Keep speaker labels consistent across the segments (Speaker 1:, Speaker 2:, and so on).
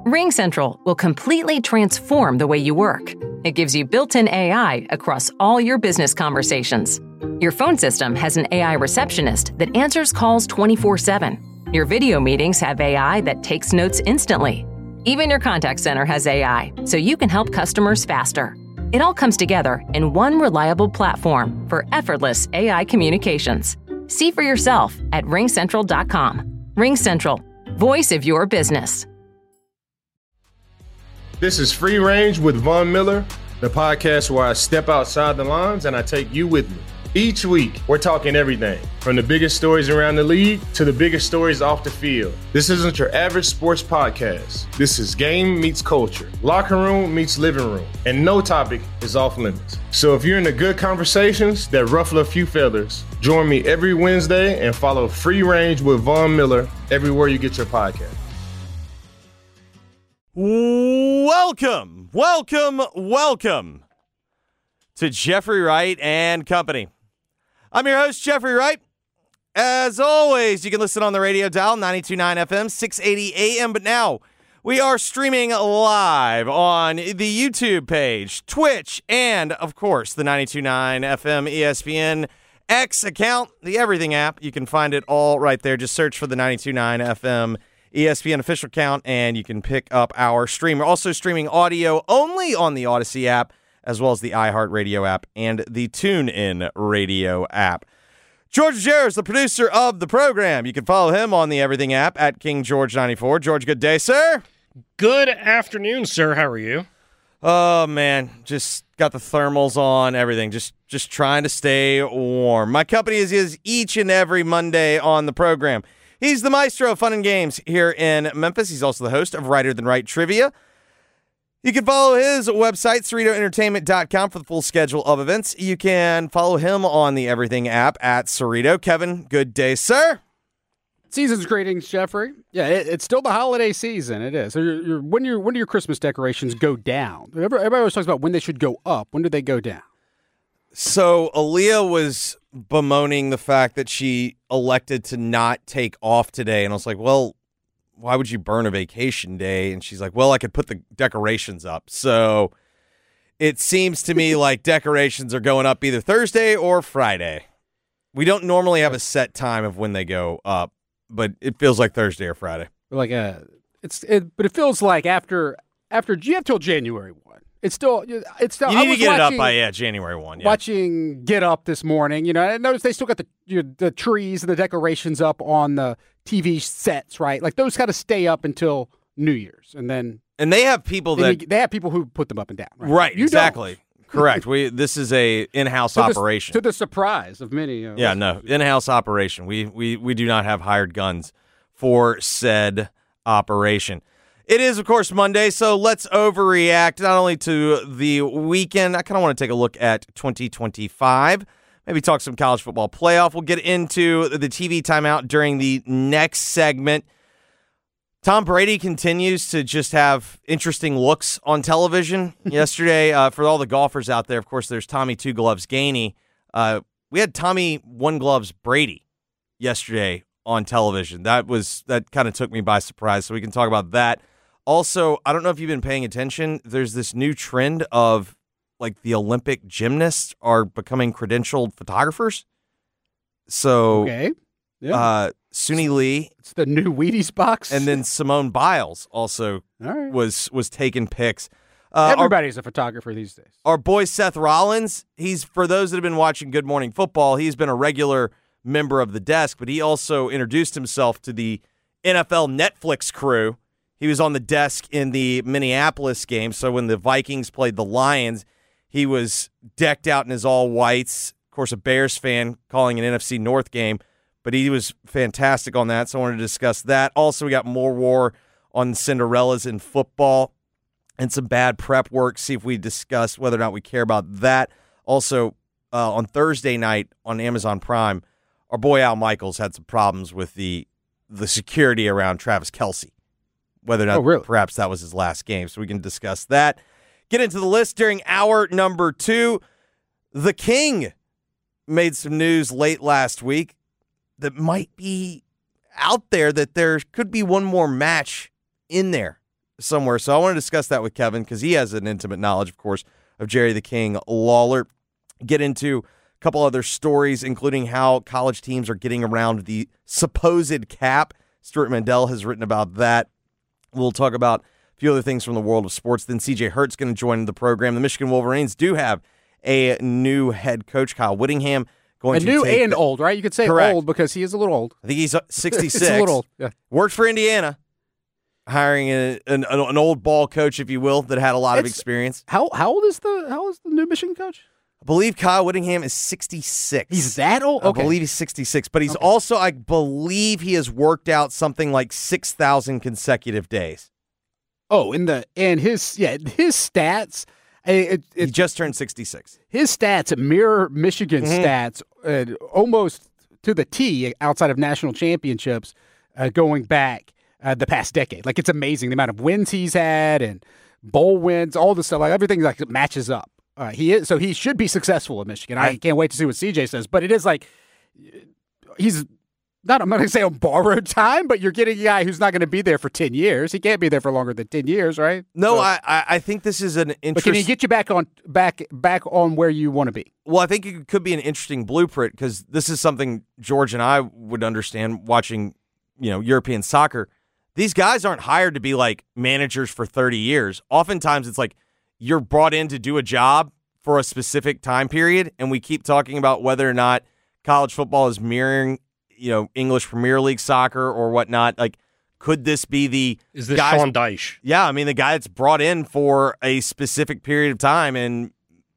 Speaker 1: RingCentral will completely transform the way you work. It gives you built-in AI across all your business conversations. Your phone system has an AI receptionist that answers calls 24/7. Your video meetings have AI that takes notes instantly. Even your contact center has AI, so you can help customers faster. It all comes together in one reliable platform for effortless AI communications. See for yourself at ringcentral.com. RingCentral, voice of your business.
Speaker 2: This is Free Range with Von Miller, the podcast where I step outside the lines and I take you with me. Each week, we're talking everything from the biggest stories around the league to the biggest stories off the field. This isn't your average sports podcast. This is game meets culture, locker room meets living room, and no topic is off limits. So if you're into good conversations that ruffle a few feathers, join me every Wednesday and follow Free Range with Von Miller everywhere you get your podcast.
Speaker 3: Welcome to Jeffrey Wright and Company. I'm your host, Jeffrey Wright. As always, you can listen on the radio dial, 92.9 FM, 680 AM. But now we are streaming live on the YouTube page, Twitch, and, of course, the 92.9 FM ESPN X account, the Everything app. You can find it all right there. Just search for the 92.9 FM ESPN official account, and you can pick up our stream. We're also streaming audio only on the Odyssey app, as well as the iHeartRadio app and the TuneIn Radio app. George Jarris, the producer of the program. You can follow him on the Everything app at KingGeorge94. George, good day, sir.
Speaker 4: Good afternoon, sir. How are you?
Speaker 3: Oh, man. Just got the thermals on, everything. Just trying to stay warm. My company is each and every Monday on the program. He's the maestro of fun and games here in Memphis. He's also the host of Writer Than Wright Trivia. You can follow his website, CerritoEntertainment.com, for the full schedule of events. You can follow him on the Everything app at Cerrito. Kevin, good day, sir.
Speaker 5: Season's greetings, Jeffrey. Yeah, it's still the holiday season. It is. So when do your Christmas decorations go down? Everybody always talks about when they should go up. When do they go down?
Speaker 3: So Aaliyah was bemoaning the fact that she elected to not take off today. And I was like, well, why would you burn a vacation day? And she's like, well, I could put the decorations up. So it seems to me like decorations are going up either Thursday or Friday. We don't normally have a set time of when they go up, but it feels like Thursday or Friday.
Speaker 5: But it feels like after you have till January 1. It's still.
Speaker 3: You need to get it up by January 1. Yeah.
Speaker 5: Watching Get Up this morning, I noticed they still got the trees and the decorations up on the TV sets, right? Like those got to stay up until New Year's, and
Speaker 3: they have people
Speaker 5: they have people who put them up and down, right?
Speaker 3: Right, exactly. Correct. This is a in-house operation
Speaker 5: to the surprise of many.
Speaker 3: In-house operation. We do not have hired guns for said operation. It is, of course, Monday, so let's overreact not only to the weekend. I kind of want to take a look at 2025, maybe talk some college football playoff. We'll get into the TV timeout during the next segment. Tom Brady continues to just have interesting looks on television. Yesterday, for all the golfers out there, of course, there's Tommy Two Gloves Gainey. We had Tommy One Gloves Brady yesterday on television. That kind of took me by surprise, so we can talk about that. Also, I don't know if you've been paying attention. There's this new trend of like the Olympic gymnasts are becoming credentialed photographers. So,
Speaker 5: okay. Yeah.
Speaker 3: Suni Lee.
Speaker 5: It's the new Wheaties box.
Speaker 3: And then Simone Biles also was taking pics.
Speaker 5: Everybody's a photographer these days.
Speaker 3: Our boy Seth Rollins, for those that have been watching Good Morning Football, he's been a regular member of the desk, but he also introduced himself to the NFL Netflix crew. He was on the desk in the Minneapolis game, so when the Vikings played the Lions, he was decked out in his all-whites. Of course, a Bears fan calling an NFC North game, but he was fantastic on that, so I wanted to discuss that. Also, we got more war on Cinderellas in football and some bad prep work, see if we discuss whether or not we care about that. Also, on Thursday night on Amazon Prime, our boy Al Michaels had some problems with the security around Travis Kelce, whether or not perhaps that was his last game. So we can discuss that. Get into the list during hour number 2. The King made some news late last week that might be out there that there could be one more match in there somewhere. So I want to discuss that with Kevin because he has an intimate knowledge, of course, of Jerry the King Lawler. Get into a couple other stories, including how college teams are getting around the supposed cap. Stuart Mandel has written about that. We'll talk about a few other things from the world of sports. Then C.J. Hurt's going to join the program. The Michigan Wolverines do have a new head coach, Kyle Whittingham. Going
Speaker 5: a new
Speaker 3: to
Speaker 5: and old, right? You could say
Speaker 3: Correct.
Speaker 5: Old because he is a little old.
Speaker 3: I think he's 66.
Speaker 5: It's a little old. Yeah.
Speaker 3: Worked for Indiana, hiring an old ball coach, if you will, that had a lot of experience.
Speaker 5: How old is the new Michigan coach?
Speaker 3: I believe Kyle Whittingham is 66.
Speaker 5: He's that old? Okay.
Speaker 3: I believe he's 66, but he's also, I believe he has worked out something like 6,000 consecutive days.
Speaker 5: Oh, and his stats.
Speaker 3: He just turned 66.
Speaker 5: His stats mirror Michigan stats almost to the T outside of national championships going back the past decade. Like, it's amazing the amount of wins he's had and bowl wins, all this stuff. Like, everything like matches up. He should be successful at Michigan. I can't wait to see what CJ says. But it is like he's not. I'm not going to say on borrowed time, but you're getting a guy who's not going to be there for 10 years. He can't be there for longer than 10 years, right?
Speaker 3: No, so, I think this is an interesting.
Speaker 5: But can he get you back on where you want to be?
Speaker 3: Well, I think it could be an interesting blueprint because this is something George and I would understand watching, European soccer. These guys aren't hired to be like managers for 30 years. Oftentimes, it's like you're brought in to do a job for a specific time period, and we keep talking about whether or not college football is mirroring, English Premier League soccer or whatnot. Like, could this be
Speaker 4: is this Sean Dyche?
Speaker 3: Yeah, I mean, the guy that's brought in for a specific period of time, and,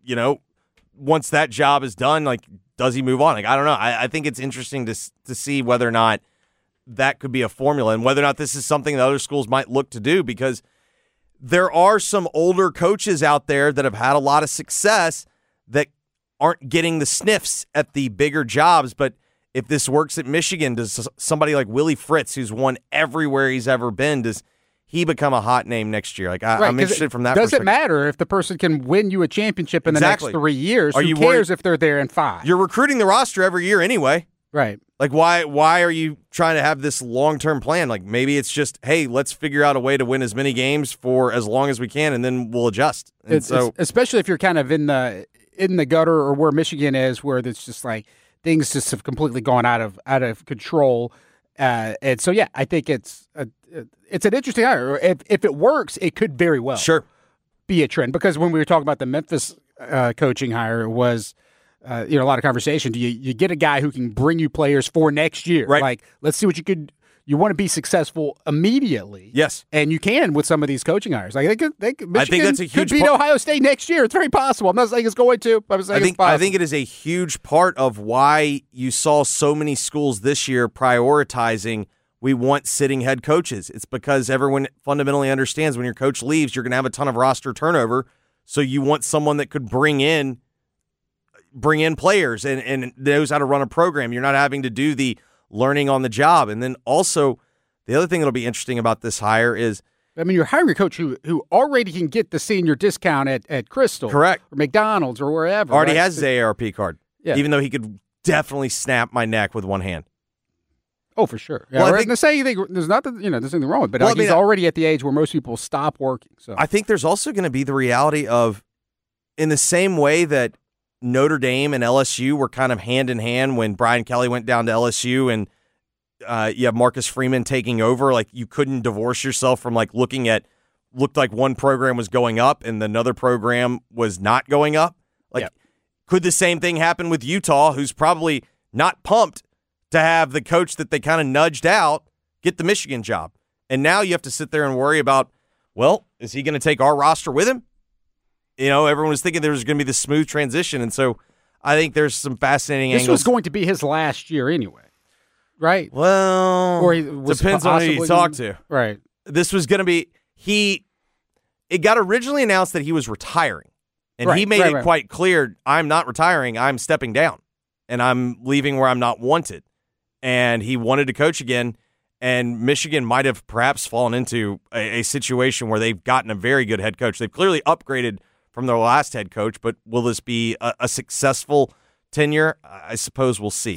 Speaker 3: once that job is done, like, does he move on? Like, I don't know. I think it's interesting to see whether or not that could be a formula and whether or not this is something that other schools might look to do, because there are some older coaches out there that have had a lot of success that aren't getting the sniffs at the bigger jobs. But if this works at Michigan, does somebody like Willie Fritz, who's won everywhere he's ever been, does he become a hot name next year? Like, I'm interested from that perspective.
Speaker 5: Doesn't matter if the person can win you a championship in the next 3 years. Who cares if they're there in 5?
Speaker 3: You're recruiting the roster every year anyway.
Speaker 5: Right.
Speaker 3: Like, why are you trying to have this long-term plan? Like, maybe it's just, hey, let's figure out a way to win as many games for as long as we can, and then we'll adjust. And
Speaker 5: it's especially if you're kind of in the gutter or where Michigan is, where it's just like things just have completely gone out of control. And so, yeah, I think it's an interesting hire. If it works, it could very well be a trend. Because when we were talking about the Memphis coaching hire, it was a lot of conversation. Do you get a guy who can bring you players for next year?
Speaker 3: Right.
Speaker 5: Like, let's see what you could. You want to be successful immediately.
Speaker 3: Yes.
Speaker 5: And you can with some of these coaching hires. Like Michigan
Speaker 3: I think that's a huge
Speaker 5: could beat Ohio State next year. It's very possible. I'm not saying it's going to. I'm saying it's possible.
Speaker 3: I think it is a huge part of why you saw so many schools this year prioritizing we want sitting head coaches. It's because everyone fundamentally understands when your coach leaves, you're going to have a ton of roster turnover. So you want someone that could bring in players and knows how to run a program. You're not having to do the learning on the job. And then also, the other thing that'll be interesting about this hire is,
Speaker 5: I mean, you're hiring a coach who already can get the senior discount at Crystal.
Speaker 3: Correct.
Speaker 5: Or McDonald's or wherever.
Speaker 3: Already has his AARP card.
Speaker 5: Yeah.
Speaker 3: Even though he could definitely snap my neck with one hand.
Speaker 5: Oh, for sure. Yeah, well, there's nothing wrong with it. But he's already at the age where most people stop working. So
Speaker 3: I think there's also going to be the reality of, in the same way that Notre Dame and LSU were kind of hand in hand when Brian Kelly went down to LSU and you have Marcus Freeman taking over. Like, you couldn't divorce yourself from looked like one program was going up and another program was not going up. Could the same thing happen with Utah, who's probably not pumped to have the coach that they kind of nudged out get the Michigan job? And now you have to sit there and worry about, well, is he going to take our roster with him? Everyone was thinking there was going to be this smooth transition, and so I think there's some fascinating angles.
Speaker 5: This was going to be his last year anyway, right?
Speaker 3: Well,
Speaker 5: or
Speaker 3: depends on who you talk to.
Speaker 5: Right.
Speaker 3: This was going to be it got originally announced that he was retiring, and he made it quite clear, I'm not retiring, I'm stepping down, and I'm leaving where I'm not wanted. And he wanted to coach again, and Michigan might have perhaps fallen into a situation where they've gotten a very good head coach. They've clearly upgraded from their last head coach, but will this be a successful tenure? I suppose we'll see.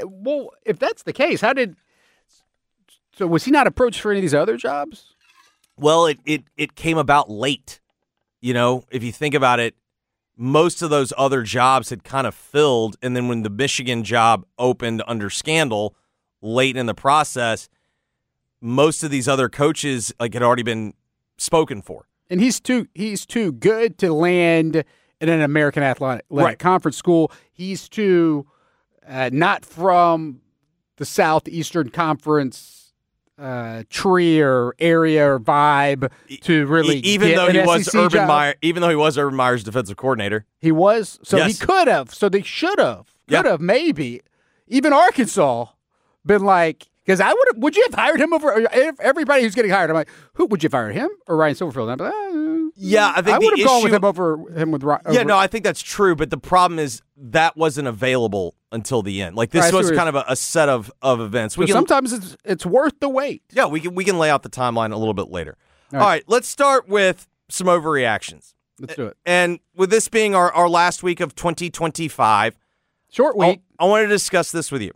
Speaker 5: If that's the case, so was he not approached for any of these other jobs?
Speaker 3: Well, it came about late. You know, if you think about it, most of those other jobs had kind of filled, and then when the Michigan job opened under scandal late in the process, most of these other coaches had already been spoken for.
Speaker 5: And he's too good to land in an American Athletic Conference school. He's too not from the Southeastern Conference tree or area or vibe to really
Speaker 3: even though he was Urban Meyer, even though he was Urban Meyer's defensive coordinator.
Speaker 5: He was, so
Speaker 3: yes.
Speaker 5: He could have, so they should have, maybe. Even Arkansas been like, because would you have hired him over everybody who's getting hired? I'm like, who would you have hired, him or Ryan Silverfield? I'm like,
Speaker 3: yeah, I think
Speaker 5: I would have gone with him over him with Ryan.
Speaker 3: Yeah, no, I think that's true, but the problem is that wasn't available until the end. Like this was kind of a set of events.
Speaker 5: Sometimes it's worth the wait.
Speaker 3: Yeah, we can lay out the timeline a little bit later. All right, let's start with some overreactions.
Speaker 5: Let's do it.
Speaker 3: And with this being our last week of 2025,
Speaker 5: short week,
Speaker 3: I want to discuss this with you.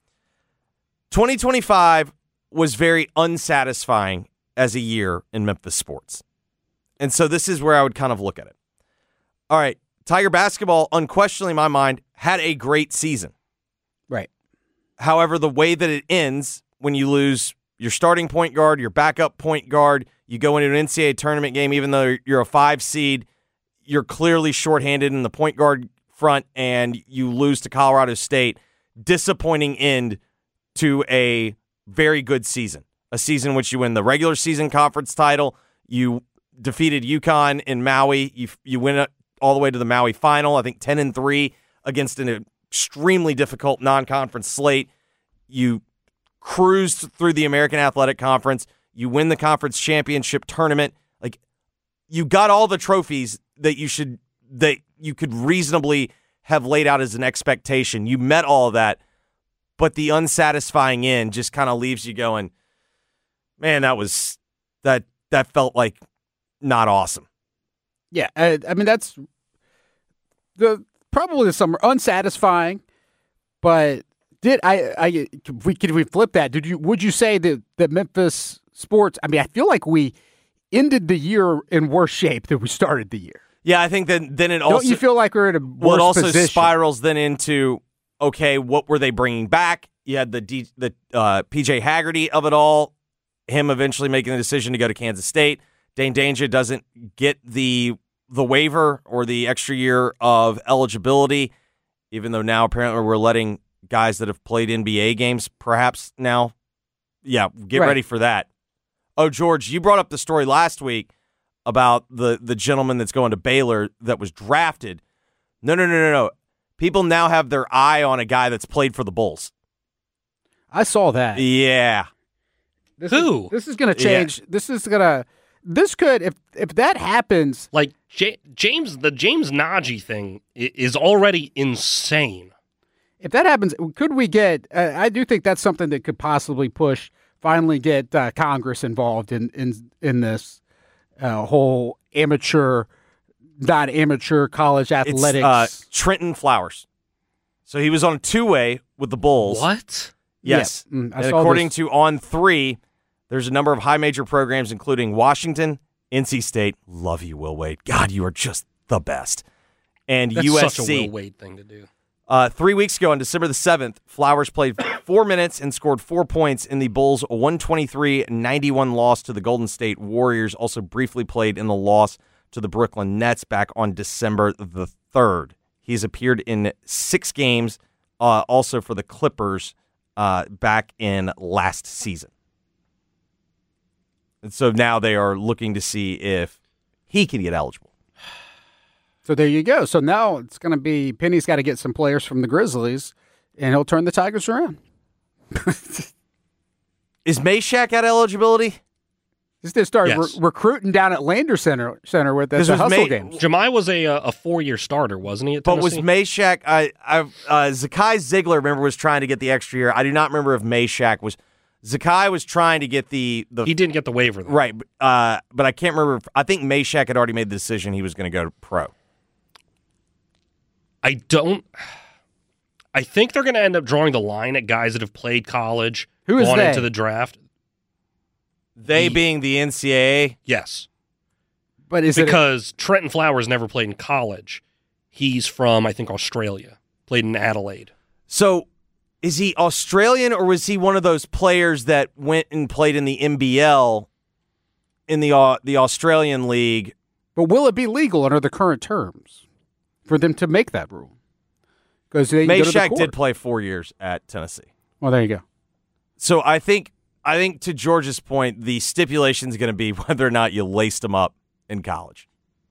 Speaker 3: 2025 was very unsatisfying as a year in Memphis sports. And so this is where I would kind of look at it. All right, Tiger basketball, unquestionably in my mind, had a great season.
Speaker 5: Right.
Speaker 3: However, the way that it ends, when you lose your starting point guard, your backup point guard, you go into an NCAA tournament game, even though you're a 5 seed, you're clearly shorthanded in the point guard front, and you lose to Colorado State. Disappointing end to a very good season, a season in which you win the regular season conference title. You defeated UConn in Maui. You win all the way to the Maui final, I think 10-3 against an extremely difficult non-conference slate. You cruised through the American Athletic Conference. You win the conference championship tournament. Like, you got all the trophies that you could reasonably have laid out as an expectation. You met all of that. But the unsatisfying end just kind of leaves you going, man, that felt like not awesome.
Speaker 5: Yeah, I mean that's probably some unsatisfying. But could we flip that? Would you say that Memphis sports? I mean, I feel like we ended the year in worse shape than we started the year.
Speaker 3: Yeah, I think then it also.
Speaker 5: Don't you feel like we're in a worse
Speaker 3: well, it also
Speaker 5: position?
Speaker 3: spirals then into, okay, what were they bringing back? You had the PJ Haggerty of it all, him eventually making the decision to go to Kansas State. Dane Danger doesn't get the waiver or the extra year of eligibility, even though now apparently we're letting guys that have played NBA games perhaps now. Yeah, get ready for that. Oh, George, you brought up the story last week about the gentleman that's going to Baylor that was drafted. No. People now have their eye on a guy that's played for the Bulls.
Speaker 5: I saw that.
Speaker 3: Yeah.
Speaker 5: This is going to change. Yeah. This could, if that happens.
Speaker 4: Like, the James Najee thing is already insane.
Speaker 5: If that happens, could we get, I do think that's something that could possibly finally get Congress involved in this whole non-amateur college athletics.
Speaker 3: It's Trenton Flowers. So he was on a 2-way with the Bulls.
Speaker 4: What?
Speaker 3: Yes.
Speaker 5: Yeah.
Speaker 3: And according to On3, there's a number of high major programs, including Washington, NC State. Love you, Will Wade. God, you are just the best. And
Speaker 4: That's
Speaker 3: USC.
Speaker 4: Such a Will Wade thing to do.
Speaker 3: 3 weeks ago, on December the 7th, Flowers played 4 minutes and scored 4 points in the Bulls' 123-91 loss to the Golden State Warriors. Also briefly played in the loss to the Brooklyn Nets back on December the 3rd. He's appeared in 6 games, also for the Clippers back in last season. And so now they are looking to see if he can get eligible.
Speaker 5: So there you go. So now it's going to be Penny's got to get some players from the Grizzlies, and he'll turn the Tigers around.
Speaker 3: Is Meshack at eligibility?
Speaker 5: Just to start
Speaker 4: Yes.
Speaker 5: recruiting down at Lander Center with the hustle games.
Speaker 4: Jemai was a 4-year starter, wasn't he? At
Speaker 3: But was
Speaker 4: Tennessee?
Speaker 3: Meshack? Zakai Ziegler, remember, was trying to get the extra year. I do not remember if Meshack was. Zakai was trying to get the
Speaker 4: He didn't get the waiver, though.
Speaker 3: right, but I can't remember. I think Meshack had already made the decision he was going to go to pro.
Speaker 4: I think they're going to end up drawing the line at guys that have played college,
Speaker 5: Who is
Speaker 4: gone
Speaker 5: they?
Speaker 4: into the draft.
Speaker 3: They being the NCAA?
Speaker 4: Yes.
Speaker 5: But is
Speaker 4: because Trenton Flowers never played in college. He's from, I think, Australia. Played in Adelaide.
Speaker 3: So is he Australian, or was he one of those players that went and played in the NBL in the Australian League?
Speaker 5: But will it be legal under the current terms for them to make that rule? Because
Speaker 3: Meshack did play 4 years at Tennessee.
Speaker 5: Well, there you go.
Speaker 3: So I think to George's point, the stipulation is going to be whether or not you laced him up in college.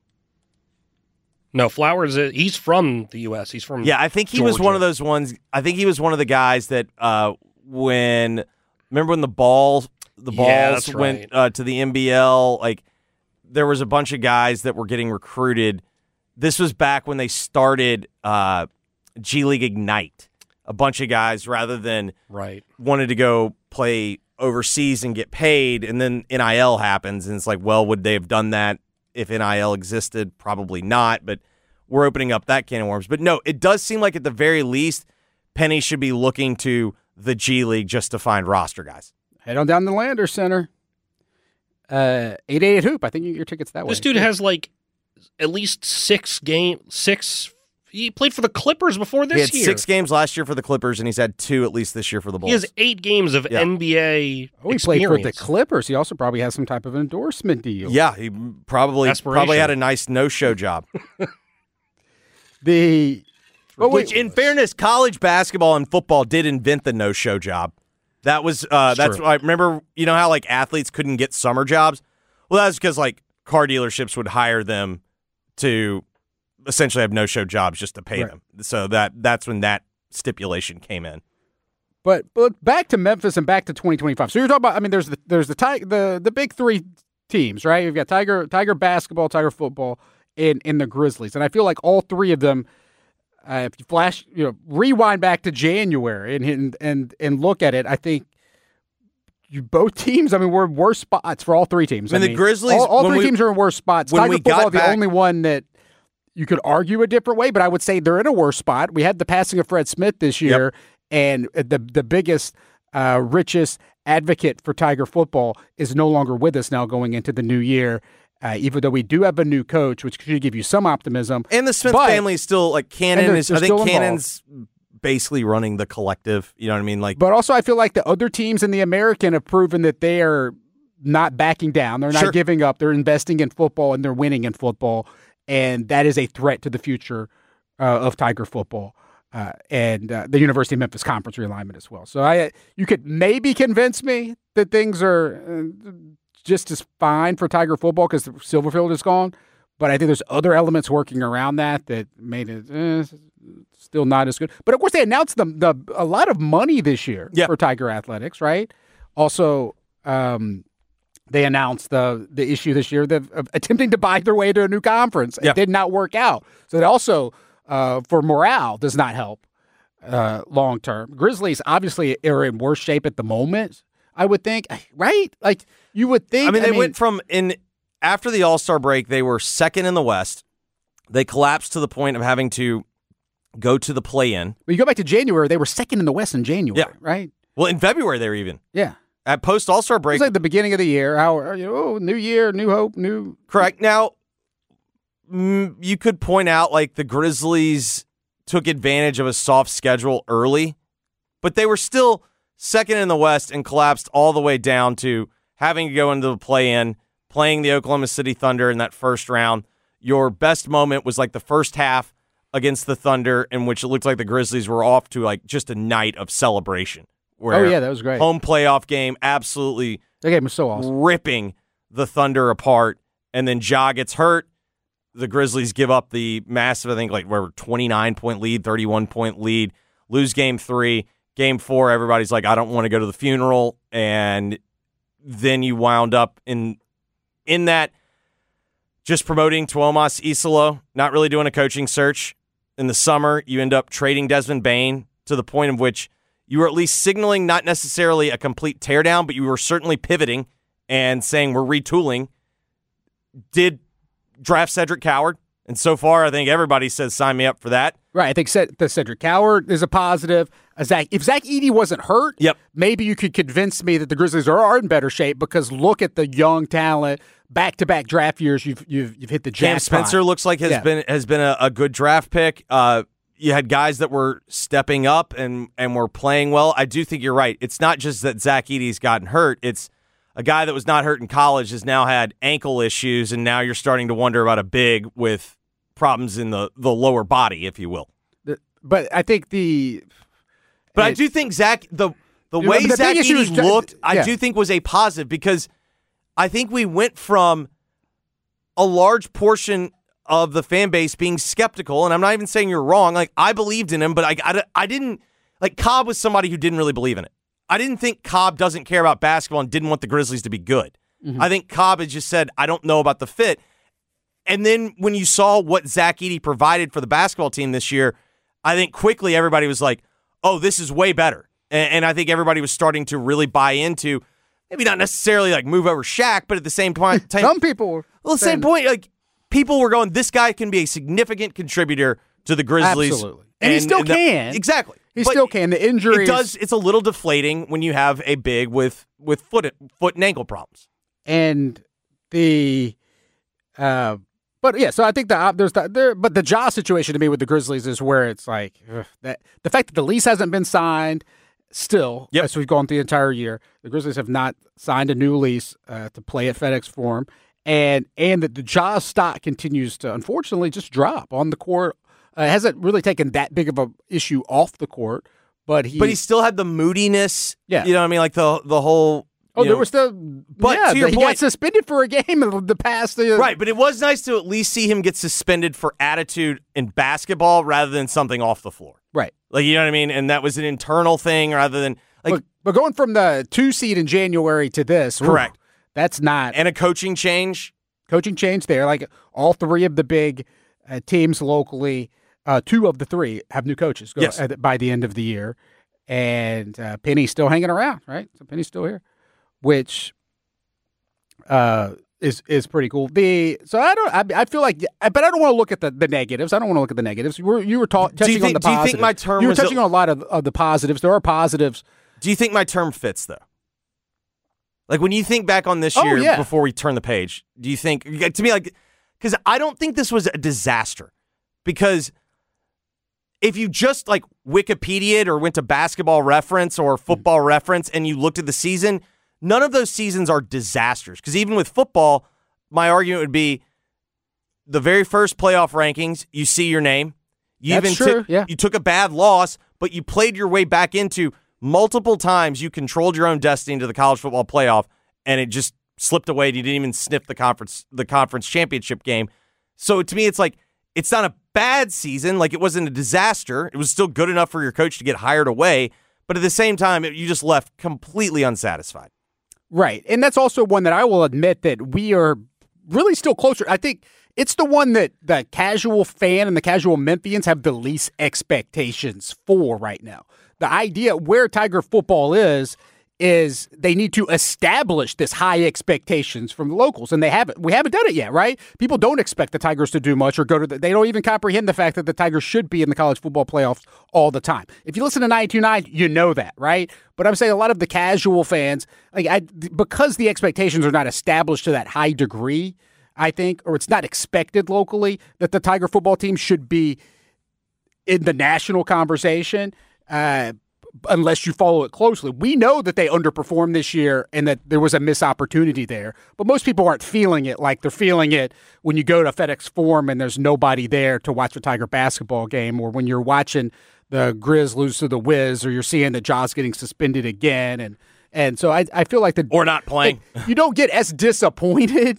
Speaker 4: No, Flowers, he's from the U.S. He's from
Speaker 3: I think he was one of those ones. I think he was one of the guys that remember when the balls went to the NBL, like there was a bunch of guys that were getting recruited. This was back when they started G League Ignite. A bunch of guys, rather than wanted to go play overseas and get paid, and then NIL happens, and it's like, well, would they have done that if NIL existed? Probably not, but we're opening up that can of worms. But no, it does seem like at the very least, Penny should be looking to the G League just to find roster guys.
Speaker 5: Head on down to the Landers Center. 888 Hoop. I think you get your tickets that way.
Speaker 4: This dude has like at least 6 games. He played for the Clippers before this year.
Speaker 3: He had 6 games last year for the Clippers, and he's had 2 at least this year for the Bulls.
Speaker 4: He has 8 games of NBA
Speaker 5: he played for the Clippers. He also probably has some type of endorsement deal.
Speaker 3: Yeah, he probably had a nice no-show job. Which, in fairness, college basketball and football did invent the no-show job. That was that's I remember. You know how like athletes couldn't get summer jobs? Well, that's because like car dealerships would hire them to essentially have no-show jobs just to pay them. So that's when that stipulation came in.
Speaker 5: But back to Memphis and back to 2025. So you're talking about. I mean, there's the big 3 teams, right? You've got Tiger basketball, Tiger football, and the Grizzlies, and I feel like all 3 of them. If you rewind back to January and look at it, I think both teams. I mean, we're in worse spots for all 3 teams.
Speaker 3: I mean, the Grizzlies.
Speaker 5: All 3 teams are in worse spots. Tiger football, the only one that you could argue a different way, but I would say they're in a worse spot. We had the passing of Fred Smith this year, and the biggest, richest advocate for Tiger football is no longer with us now going into the new year. Even though we do have a new coach, which should give you some optimism.
Speaker 3: And the Smith family is still, like, Cannon is, I think Cannon's basically running the collective. You know what I mean? But
Speaker 5: also I feel like the other teams in the American have proven that they are not backing down. They're not giving up. They're investing in football, and they're winning in football. And that is a threat to the future of Tiger football and the University of Memphis Conference realignment as well. So you could maybe convince me that things are just as fine for Tiger football because Silverfield is gone. But I think there's other elements working around that made it still not as good. But, of course, they announced a lot of money this year for Tiger Athletics, right? Also, they announced the issue this year of attempting to buy their way to a new conference. It did not work out. So that also, for morale, does not help long term. Grizzlies obviously are in worse shape at the moment, I would think, right? Like you would think.
Speaker 3: I mean, they went from after the All-Star break, they were second in the West. They collapsed to the point of having to go to the play-in.
Speaker 5: Well, you go back to January, they were second in the West in January, right?
Speaker 3: Well, in February they were even.
Speaker 5: Yeah.
Speaker 3: At post All-Star break.
Speaker 5: It's like the beginning of the year. New year, new hope, new.
Speaker 3: Correct. Now, you could point out like the Grizzlies took advantage of a soft schedule early, but they were still second in the West and collapsed all the way down to having to go into the play-in, playing the Oklahoma City Thunder in that first round. Your best moment was like the first half against the Thunder, in which it looked like the Grizzlies were off to like just a night of celebration.
Speaker 5: That was great.
Speaker 3: Home playoff game, absolutely.
Speaker 5: That game was so awesome.
Speaker 3: Ripping the Thunder apart, and then Ja gets hurt. The Grizzlies give up the massive, I think, 29-point lead, 31-point lead, lose game 3. Game 4, everybody's like, I don't want to go to the funeral, and then you wound up in that just promoting Tuomas Isolo, not really doing a coaching search. In the summer, you end up trading Desmond Bane to the point of which you were at least signaling not necessarily a complete teardown, but you were certainly pivoting and saying we're retooling. Did draft Cedric Coward And so far, I think everybody says sign me up for that.
Speaker 5: Right. I think the Cedric Coward is a positive. If Zach Edey wasn't hurt, maybe you could convince me that the Grizzlies are in better shape because look at the young talent. Back-to-back draft years, you've hit the jackpot.
Speaker 3: Cam Spencer looks like has been a good draft pick. You had guys that were stepping up and were playing well. I do think you're right. It's not just that Zach Edey's gotten hurt. It's a guy that was not hurt in college has now had ankle issues, and now you're starting to wonder about a big with problems in the lower body, if you will.
Speaker 5: But I think
Speaker 3: I do think Zach the way Zach Edey looked, I do think was a positive because I think we went from a large portion of the fan base being skeptical, and I'm not even saying you're wrong. Like I believed in him, but I didn't like Cobb was somebody who didn't really believe in it. I didn't think Cobb doesn't care about basketball and didn't want the Grizzlies to be good. Mm-hmm. I think Cobb had just said, I don't know about the fit. And then when you saw what Zach Edey provided for the basketball team this year, I think quickly everybody was like, oh, this is way better. And I think everybody was starting to really buy into, maybe not necessarily like move over Shaq, but at the same point,
Speaker 5: some people were
Speaker 3: same point, like people were going, this guy can be a significant contributor to the Grizzlies.
Speaker 5: Absolutely. And he still can.
Speaker 3: Exactly.
Speaker 5: He still can. The injuries.
Speaker 3: It's a little deflating when you have a big with foot and ankle problems.
Speaker 5: And but yeah, so I think but the Ja situation to me with the Grizzlies is where it's like that the fact that the lease hasn't been signed still as we've gone through the entire year. The Grizzlies have not signed a new lease to play at FedEx Forum, and that the Ja stock continues to unfortunately just drop on the court. Hasn't really taken that big of a issue off the court, but he
Speaker 3: still had the moodiness.
Speaker 5: Yeah,
Speaker 3: you know what I mean, like the whole.
Speaker 5: There was the. But to your point, he got suspended for a game in the past.
Speaker 3: Right, but it was nice to at least see him get suspended for attitude in basketball rather than something off the floor.
Speaker 5: Right,
Speaker 3: like you know what I mean, and that was an internal thing rather than like.
Speaker 5: But going from the 2 seed in January to this,
Speaker 3: correct?
Speaker 5: That's not
Speaker 3: and a coaching change.
Speaker 5: Coaching change there, like all 3 of the big teams locally. 2 of the 3 have new coaches by the end of the year, and Penny's still hanging around, right? So Penny's still here, which is pretty cool. I feel like, but I don't want to look at the negatives. I don't want to look at the negatives. You were touching on the positives. Do you think my term? You were touching on a lot of the positives. There are positives.
Speaker 3: Do you think my term fits though? Like when you think back on this year before we turn the page, do you think to me like because I don't think this was a disaster because. If you just like Wikipedia'd or went to Basketball Reference or Football Reference and you looked at the season, none of those seasons are disasters. Because even with football, my argument would be the very first playoff rankings, you see your name. You took a bad loss, but you played your way back into multiple times. You controlled your own destiny to the college football playoff, and it just slipped away. You didn't even sniff the conference championship game. So to me, it's like it's not a bad season, like it wasn't a disaster. It was still good enough for your coach to get hired away, but at the same time, you just left completely unsatisfied.
Speaker 5: Right, and that's also one that I will admit that we are really still closer. I think it's the one that the casual fan and the casual Memphians have the least expectations for right now. The idea where Tiger football is they need to establish this high expectations from the locals, and we haven't done it yet, right? People don't expect the Tigers to do much or they don't even comprehend the fact that the Tigers should be in the college football playoffs all the time. If you listen to 92.9, you know that, right? But I'm saying a lot of the casual fans, because the expectations are not established to that high degree, I think, or it's not expected locally that the Tiger football team should be in the national conversation, unless you follow it closely. We know that they underperformed this year and that there was a missed opportunity there, but most people aren't feeling it like they're feeling it when you go to FedEx Forum and there's nobody there to watch a Tiger basketball game, or when you're watching the Grizz lose to the Wiz, or you're seeing that Ja's getting suspended again. And so I feel like
Speaker 3: or not playing.
Speaker 5: You don't get as disappointed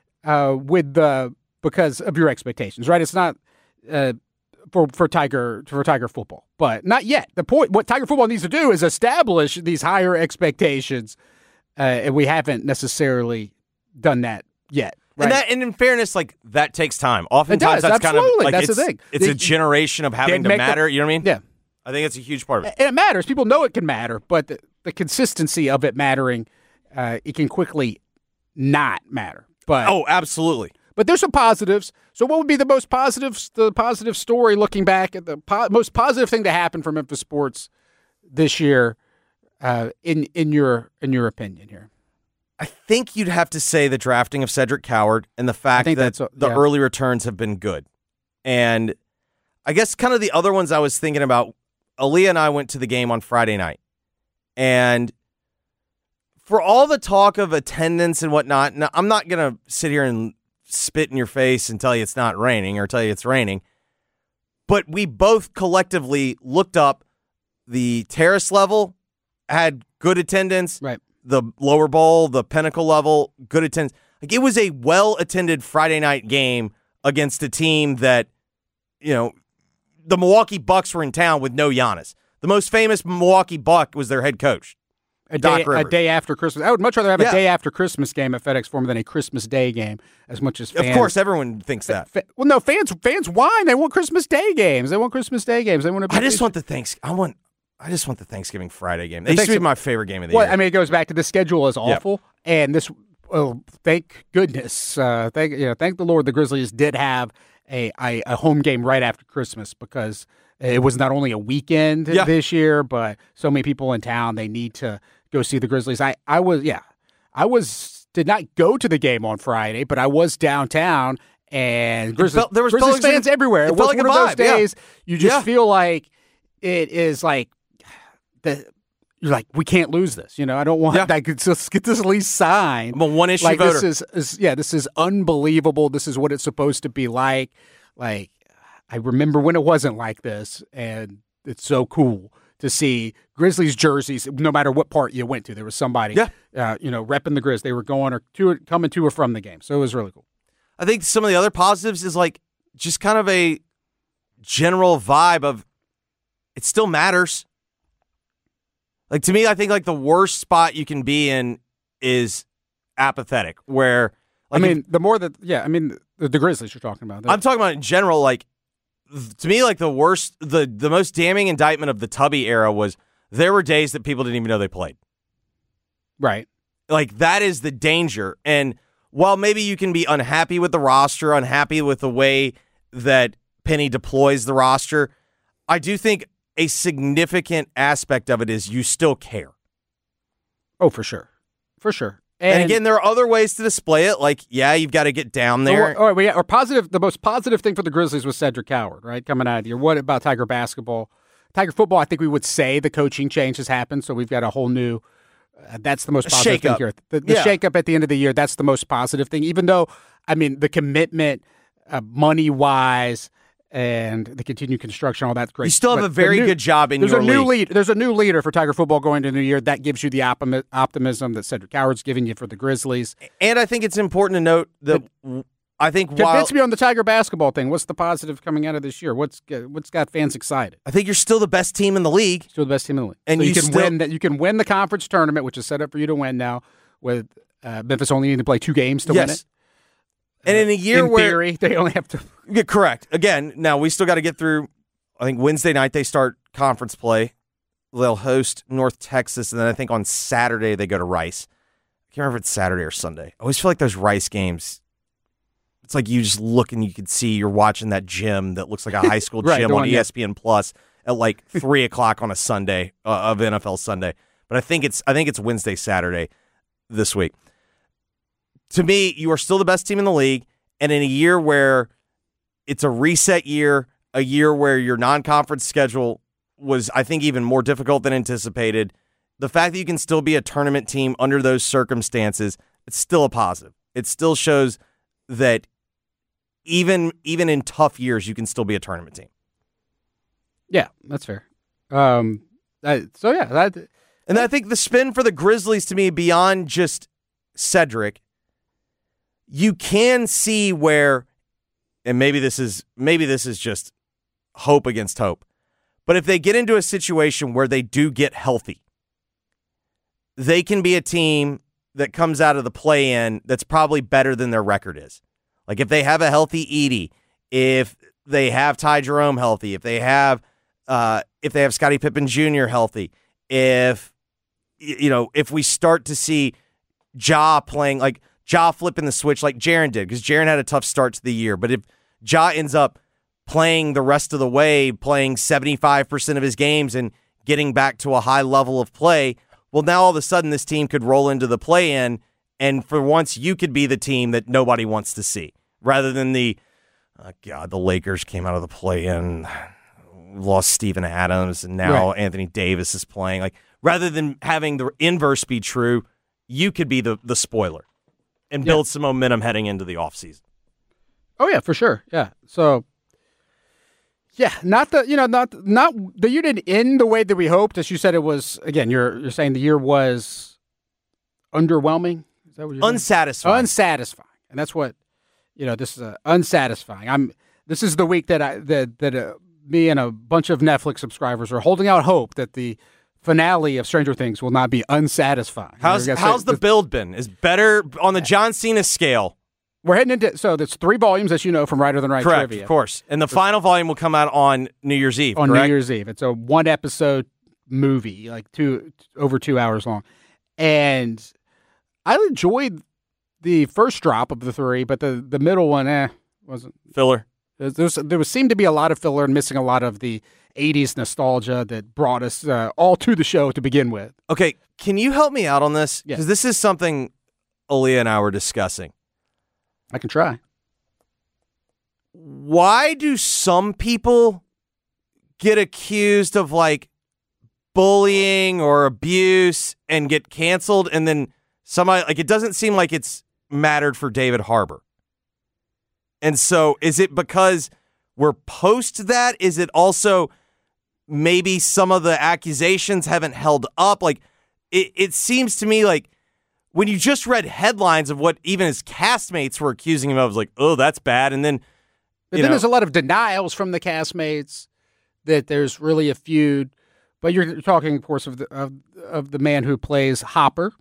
Speaker 5: because of your expectations, right? It's not for Tiger football, but not yet. The point, what Tiger football needs to do is establish these higher expectations, and we haven't necessarily done that yet. Right?
Speaker 3: And in fairness, like that takes time. Oftentimes, that's
Speaker 5: absolutely.
Speaker 3: Kind of like
Speaker 5: that's the thing.
Speaker 3: It's a generation of having to matter. You know what I mean?
Speaker 5: Yeah,
Speaker 3: I think it's a huge part of it.
Speaker 5: And it matters. People know it can matter, but the consistency of it mattering, it can quickly not matter. But
Speaker 3: oh, absolutely.
Speaker 5: But there's some positives. So what would be the positive story looking back at the most positive thing to happen for Memphis sports this year, in your opinion here?
Speaker 3: I think you'd have to say the drafting of Cedric Coward and the fact that the early returns have been good. And I guess kind of the other ones I was thinking about, Aaliyah and I went to the game on Friday night. And for all the talk of attendance and whatnot, now, I'm not going to sit here and spit in your face and tell you it's not raining or tell you it's raining. But we both collectively looked up the terrace level, had good attendance.
Speaker 5: Right.
Speaker 3: The lower bowl, the Pinnacle level, good attendance. Like, it was a well-attended Friday night game against a team that, the Milwaukee Bucks were in town with no Giannis. The most famous Milwaukee Buck was their head coach, Doc Rivers.
Speaker 5: A day after Christmas. I would much rather have a day after Christmas game at FedEx Forum than a Christmas Day game, as much as fans.
Speaker 3: Of course, everyone thinks that.
Speaker 5: Well, no, fans whine. They want Christmas Day games. They want
Speaker 3: I just want the Thanksgiving Friday game. That used to be my favorite game of the year.
Speaker 5: I mean, it goes back to the schedule is awful, and this. Oh, thank goodness! Thank the Lord, the Grizzlies did have a home game right after Christmas, because it was not only a weekend this year, but so many people in town, they need to go see the Grizzlies. I did not go to the game on Friday, but I was downtown, and
Speaker 3: there was
Speaker 5: Grizzlies fans everywhere. It was
Speaker 3: like
Speaker 5: one of those days you just feel like it is like you're like, we can't lose this. I don't want let's get this at least signed.
Speaker 3: I'm a one-issue voter.
Speaker 5: This is unbelievable. This is what it's supposed to be like. Like, I remember when it wasn't like this, and it's so cool to see Grizzlies jerseys, no matter what part you went to. There was somebody, repping the Grizz. They were coming to or from the game. So it was really cool.
Speaker 3: I think some of the other positives is like just kind of a general vibe of it still matters. Like, to me, I think like the worst spot you can be in is apathetic, where
Speaker 5: the Grizzlies you're talking about.
Speaker 3: I'm talking about in general. Like, to me, like the worst, the most damning indictment of the Tubby era was there were days that people didn't even know they played.
Speaker 5: Right.
Speaker 3: Like, that is the danger. And while maybe you can be unhappy with the roster, unhappy with the way that Penny deploys the roster, I do think a significant aspect of it is you still care.
Speaker 5: Oh, for sure. For sure.
Speaker 3: And again, there are other ways to display it. Like, you've got to get down there.
Speaker 5: The most positive thing for the Grizzlies was Cedric Coward, right? Coming out of the year. What about Tiger basketball? Tiger football, I think we would say the coaching change has happened. So we've got a whole new, that's the most positive thing here. The shakeup at the end of the year, that's the most positive thing. Even though, the commitment, money-wise, and the continued construction, all that's great.
Speaker 3: You still have a very good job in your league.
Speaker 5: There's a new leader for Tiger football going into the new year. That gives you the optimism that Cedric Coward's giving you for the Grizzlies.
Speaker 3: And I think it's important to note that
Speaker 5: convince me on the Tiger basketball thing. What's the positive coming out of this year? What's got fans excited?
Speaker 3: I think you're still the best team in the league.
Speaker 5: Still the best team in the league.
Speaker 3: And
Speaker 5: so you can win the conference tournament, which is set up for you to win now, with Memphis only needing to play 2 games to win it.
Speaker 3: And in a year
Speaker 5: in
Speaker 3: where
Speaker 5: theory, they only have to.
Speaker 3: Yeah, correct. Again, now we still got to get through. I think Wednesday night they start conference play. They'll host North Texas, and then I think on Saturday they go to Rice. I can't remember if it's Saturday or Sunday. I always feel like those Rice games, it's like you just look and you can see you're watching that gym that looks like a high school gym on ESPN Plus at like 3 o'clock on a Sunday of NFL Sunday. But I think it's Wednesday, Saturday this week. To me, you are still the best team in the league, and in a year where it's a reset year, a year where your non-conference schedule was, I think, even more difficult than anticipated, the fact that you can still be a tournament team under those circumstances, it's still a positive. It still shows that even in tough years, you can still be a tournament team.
Speaker 5: Yeah, that's fair. And I
Speaker 3: think the spin for the Grizzlies, to me, beyond just Cedric, you can see where, and maybe this is just hope against hope, but if they get into a situation where they do get healthy, they can be a team that comes out of the play-in that's probably better than their record is. Like, if they have a healthy Edey, if they have Ty Jerome healthy, if they have Scottie Pippen Jr. healthy, if we start to see Ja playing, like, Ja flipping the switch like Jaren did, because Jaren had a tough start to the year. But if Ja ends up playing the rest of the way, playing 75% of his games and getting back to a high level of play, well, now all of a sudden this team could roll into the play-in, and for once you could be the team that nobody wants to see, rather than the Lakers came out of the play-in, lost Steven Adams, and now Anthony Davis is playing. Like, rather than having the inverse be true, you could be the spoiler and build some momentum heading into the offseason.
Speaker 5: Oh yeah, for sure. Yeah. So yeah, not the year didn't end the way that we hoped. As you said, it was, again, you're saying the year was underwhelming. Is that what you're saying?
Speaker 3: Unsatisfying.
Speaker 5: Unsatisfying. And that's what, this is unsatisfying. This is the week that me and a bunch of Netflix subscribers are holding out hope that the finale of Stranger Things will not be unsatisfying.
Speaker 3: How's the build been? Is better on the John Cena scale?
Speaker 5: We're heading into, so there's 3 volumes, as you know, from Writer Than Right
Speaker 3: Correct,
Speaker 5: Trivia.
Speaker 3: of course. And the final volume will come out on New Year's Eve,
Speaker 5: On
Speaker 3: correct?
Speaker 5: New Year's Eve. It's a 1-episode movie, like over 2 hours long. And I enjoyed the first drop of the 3, but the middle one, wasn't.
Speaker 3: Filler.
Speaker 5: There seemed to be a lot of filler and missing a lot of the 80s nostalgia that brought us all to the show to begin with.
Speaker 3: Okay, can you help me out on this?
Speaker 5: Yeah.
Speaker 3: Because this is something Aaliyah and I were discussing.
Speaker 5: I can try.
Speaker 3: Why do some people get accused of, like, bullying or abuse and get canceled, and then somebody, like, it doesn't seem like it's mattered for David Harbour? And so is it because we're post that? Is it also maybe some of the accusations haven't held up? Like, it seems to me like when you just read headlines of what even his castmates were accusing him of, was like, oh, that's bad. And then,
Speaker 5: there's a lot of denials from the castmates that there's really a feud. But you're talking, of course, of the man who plays Hopper,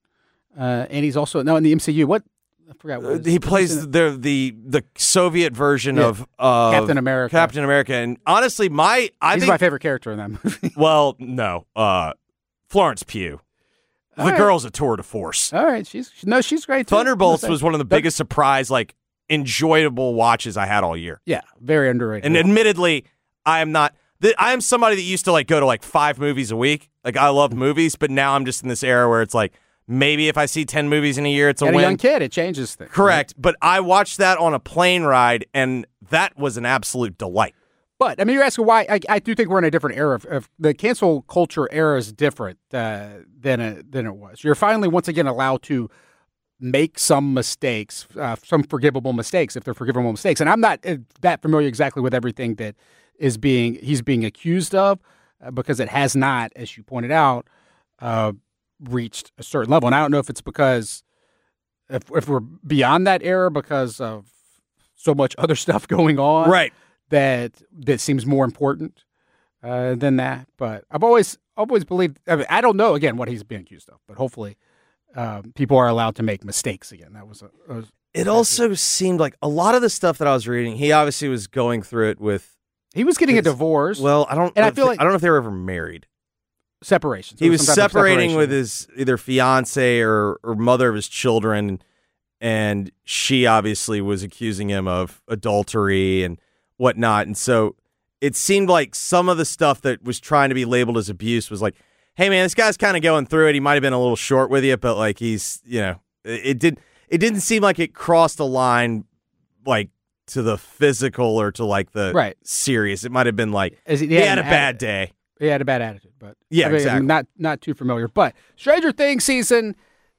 Speaker 5: and he's also now in the MCU. What? I forgot what
Speaker 3: he plays the Soviet version of
Speaker 5: Captain America.
Speaker 3: Captain America, and honestly, I
Speaker 5: he's
Speaker 3: think
Speaker 5: my favorite character in that movie.
Speaker 3: Well, no, Florence Pugh. The girl's a tour de force.
Speaker 5: All right, she's great too.
Speaker 3: Thunderbolts was one of the biggest surprise, like, enjoyable watches I had all year.
Speaker 5: Yeah, very underrated.
Speaker 3: And admittedly, I am not. I am somebody that used to, like, go to like 5 movies a week. Like, I love movies, but now I'm just in this era where it's like, maybe if I see 10 movies in a year, it's a win.
Speaker 5: A young kid, it changes things.
Speaker 3: Correct, right? But I watched that on a plane ride, and that was an absolute delight.
Speaker 5: But, I mean, you're asking why. I do think we're in a different era. Of the cancel culture era is different than it was. You're finally, once again, allowed to make some mistakes, some forgivable mistakes, if they're forgivable mistakes. And I'm not that familiar exactly with everything that he's being accused of, because it has not, as you pointed out, reached a certain level. And I don't know if it's because if we're beyond that era because of so much other stuff going on,
Speaker 3: right?
Speaker 5: That seems more important than that. But I've always believed. I mean, I don't know again what he's being accused of, but hopefully people are allowed to make mistakes again. It
Speaker 3: also seemed like a lot of the stuff that I was reading. He obviously was going through it with.
Speaker 5: He was getting a divorce.
Speaker 3: Well, I don't know if they were ever married.
Speaker 5: Separation.
Speaker 3: He was separating with his either fiance or mother of his children, and she obviously was accusing him of adultery and whatnot. And so it seemed like some of the stuff that was trying to be labeled as abuse was like, hey man, this guy's kind of going through it. He might have been a little short with you, but like he's, it didn't seem like it crossed a line like to the physical or to like the serious. It might have been like he had a bad day.
Speaker 5: He had a bad attitude, but
Speaker 3: exactly.
Speaker 5: Not too familiar. But Stranger Things season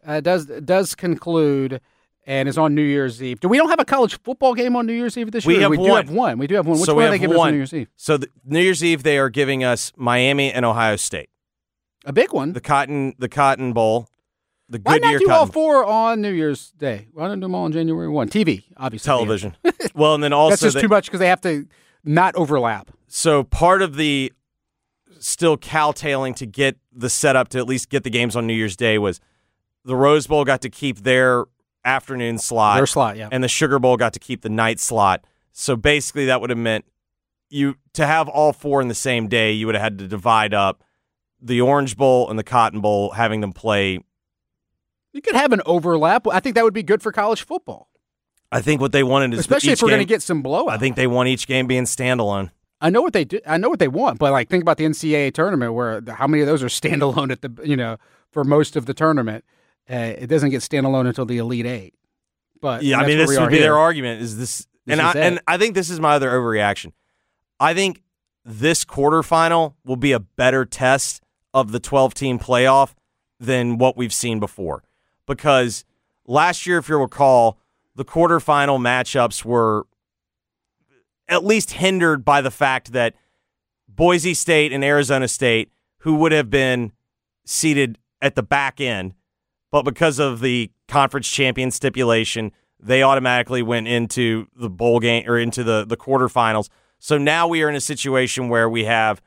Speaker 5: does conclude and is on New Year's Eve. We don't have a college football game on New Year's Eve this year? We do have one. We do have one. Which one are they giving us on New Year's Eve?
Speaker 3: So New Year's Eve they are giving us Miami and Ohio State.
Speaker 5: A big one.
Speaker 3: The Cotton Bowl. The
Speaker 5: Why
Speaker 3: Goodyear
Speaker 5: not do
Speaker 3: Cotton
Speaker 5: all 4 on New Year's Day? Why don't do them all on January 1? TV, obviously.
Speaker 3: Television. Well, and then also
Speaker 5: that's just too much because they have to not overlap.
Speaker 3: So part of the still cowtailing to get the setup to at least get the games on New Year's Day was the Rose Bowl got to keep their afternoon slot.
Speaker 5: Their slot, yeah.
Speaker 3: And the Sugar Bowl got to keep the night slot. So basically that would have meant to have all 4 in the same day, you would have had to divide up the Orange Bowl and the Cotton Bowl, having them play
Speaker 5: You could have an overlap. I think that would be good for college football.
Speaker 3: I think what they wanted is
Speaker 5: especially if we're going to get some blowout.
Speaker 3: I think they want each game being standalone.
Speaker 5: I know what they do. I know what they want, but like think about the NCAA tournament where how many of those are standalone at the for most of the tournament. It doesn't get standalone until the Elite Eight. But
Speaker 3: yeah, I mean this would be their argument is this and I think this is my other overreaction. I think this quarterfinal will be a better test of the 12-team playoff than what we've seen before. Because last year, if you recall, the quarterfinal matchups were at least hindered by the fact that Boise State and Arizona State, who would have been seated at the back end, but because of the conference champion stipulation, they automatically went into the bowl game or into the quarterfinals. So now we are in a situation where we have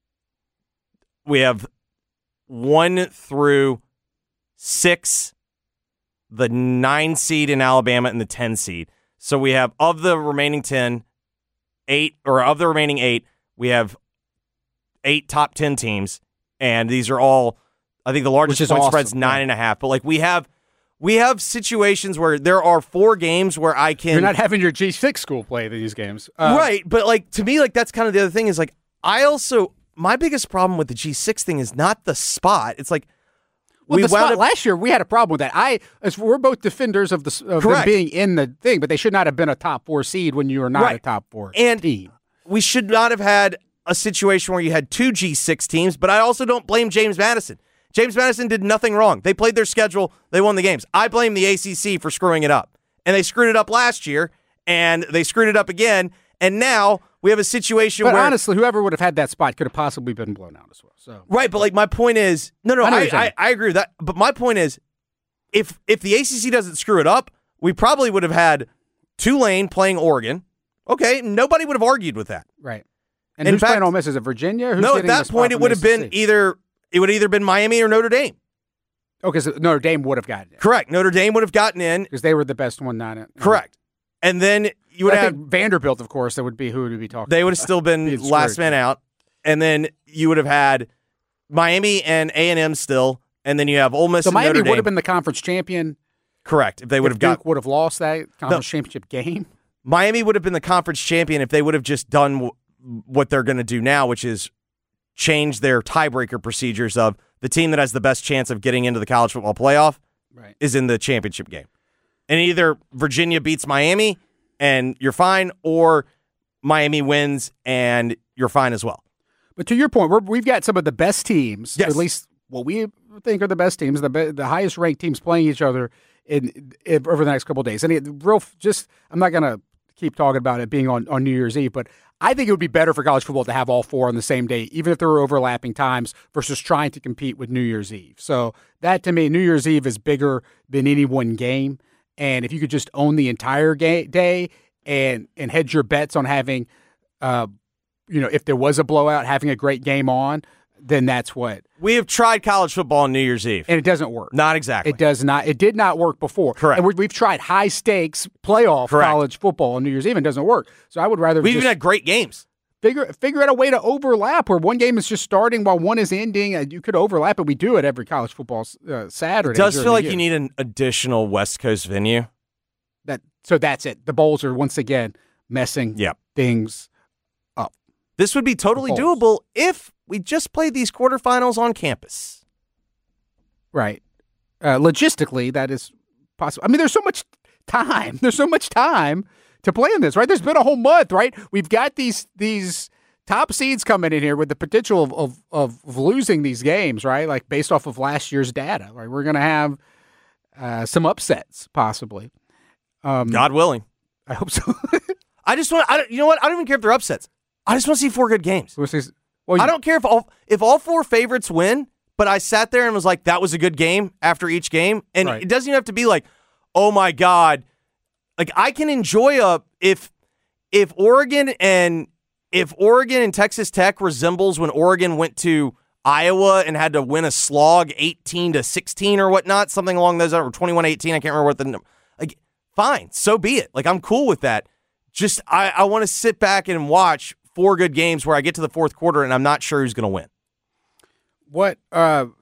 Speaker 3: 1 through 6, the 9 seed in Alabama and the 10 seed. So we have of the remaining 10, 8, or of the remaining 8, we have 8 top 10 teams, and these are all, I think the largest point spread's 9.5. But like we have situations where there are 4 games where I can.
Speaker 5: You're not having your G6 school play these games,
Speaker 3: right? But like to me, like that's kind of the other thing is like my biggest problem with the G6 thing is not the spot. It's like.
Speaker 5: Well, the spot last year, we had a problem with that. We're both defenders of them being in the thing, but they should not have been a top 4 seed when you were not a top 4 team.
Speaker 3: We should not have had a situation where you had 2 G6 teams, but I also don't blame James Madison. James Madison did nothing wrong. They played their schedule. They won the games. I blame the ACC for screwing it up. And they screwed it up last year, and they screwed it up again, and now we have a situation where...
Speaker 5: But honestly, whoever would have had that spot could have possibly been blown out as well. So.
Speaker 3: Right, but like my point is... No, I agree with that. But my point is, if the ACC doesn't screw it up, we probably would have had Tulane playing Oregon. Okay, nobody would have argued with that.
Speaker 5: Right. And who's playing Ole Miss? Is it Virginia?
Speaker 3: No, at that point it would have been either Miami or Notre Dame.
Speaker 5: Okay, so Notre Dame would have gotten in.
Speaker 3: Correct. Notre Dame would have gotten in.
Speaker 5: Because they were the best one, not it.
Speaker 3: Correct. And then you would have
Speaker 5: Vanderbilt, of course, that would be who would be talking.
Speaker 3: They would have still been last man out. And then you would have had Miami and A&M still, and then you have Ole Miss and
Speaker 5: Miami
Speaker 3: Notre Dame.
Speaker 5: would have been the conference champion.
Speaker 3: Correct. If they would have
Speaker 5: Duke would have lost that conference championship game.
Speaker 3: Miami would have been the conference champion if they would have just done what they're going to do now, which is change their tiebreaker procedures of the team that has the best chance of getting into the college football playoff is in the championship game. And either Virginia beats Miami and you're fine, or Miami wins and you're fine as well.
Speaker 5: But to your point, we've got some of the best teams,
Speaker 3: yes.
Speaker 5: At least what we think are the best teams, the highest ranked teams playing each other in over the next couple of days. And I'm not going to keep talking about it being on New Year's Eve, but I think it would be better for college football to have all 4 on the same day, even if there were overlapping times, versus trying to compete with New Year's Eve. So that, to me, New Year's Eve is bigger than any one game. And if you could just own the entire day and hedge your bets on having, if there was a blowout, having a great game on, then that's what.
Speaker 3: We have tried college football on New Year's Eve.
Speaker 5: And it doesn't work.
Speaker 3: Not exactly.
Speaker 5: It does not. It did not work before.
Speaker 3: Correct.
Speaker 5: And we've tried high-stakes playoff college football on New Year's Eve, and it doesn't work. So I would rather
Speaker 3: We've even had great games.
Speaker 5: Figure out a way to overlap where one game is just starting while one is ending. You could overlap it. We do it every college football Saturday.
Speaker 3: It does feel like you need an additional West Coast venue.
Speaker 5: So that's it. The bowls are once again messing things up.
Speaker 3: This would be totally doable if we just played these quarterfinals on campus.
Speaker 5: Right. Logistically, that is possible. I mean, there's so much time. There's so much time to play in this, right? There's been a whole month, right? We've got these top seeds coming in here with the potential of losing these games, right? Like based off of last year's data, right? We're going to have some upsets possibly.
Speaker 3: God willing.
Speaker 5: I hope so.
Speaker 3: You know what? I don't even care if they're upsets. I just want to see 4 good games. I don't care if all 4 favorites win, but I sat there and was like, that was a good game after each game. And it doesn't even have to be like, oh my God. Like I can enjoy if Oregon and Texas Tech resembles when Oregon went to Iowa and had to win a slog 18-16 or whatnot, something along those lines, or 21-18. I can't remember what the fine, so be it. Like I'm cool with that. Just I want to sit back and watch 4 good games where I get to the fourth quarter and I'm not sure who's going to win.
Speaker 5: What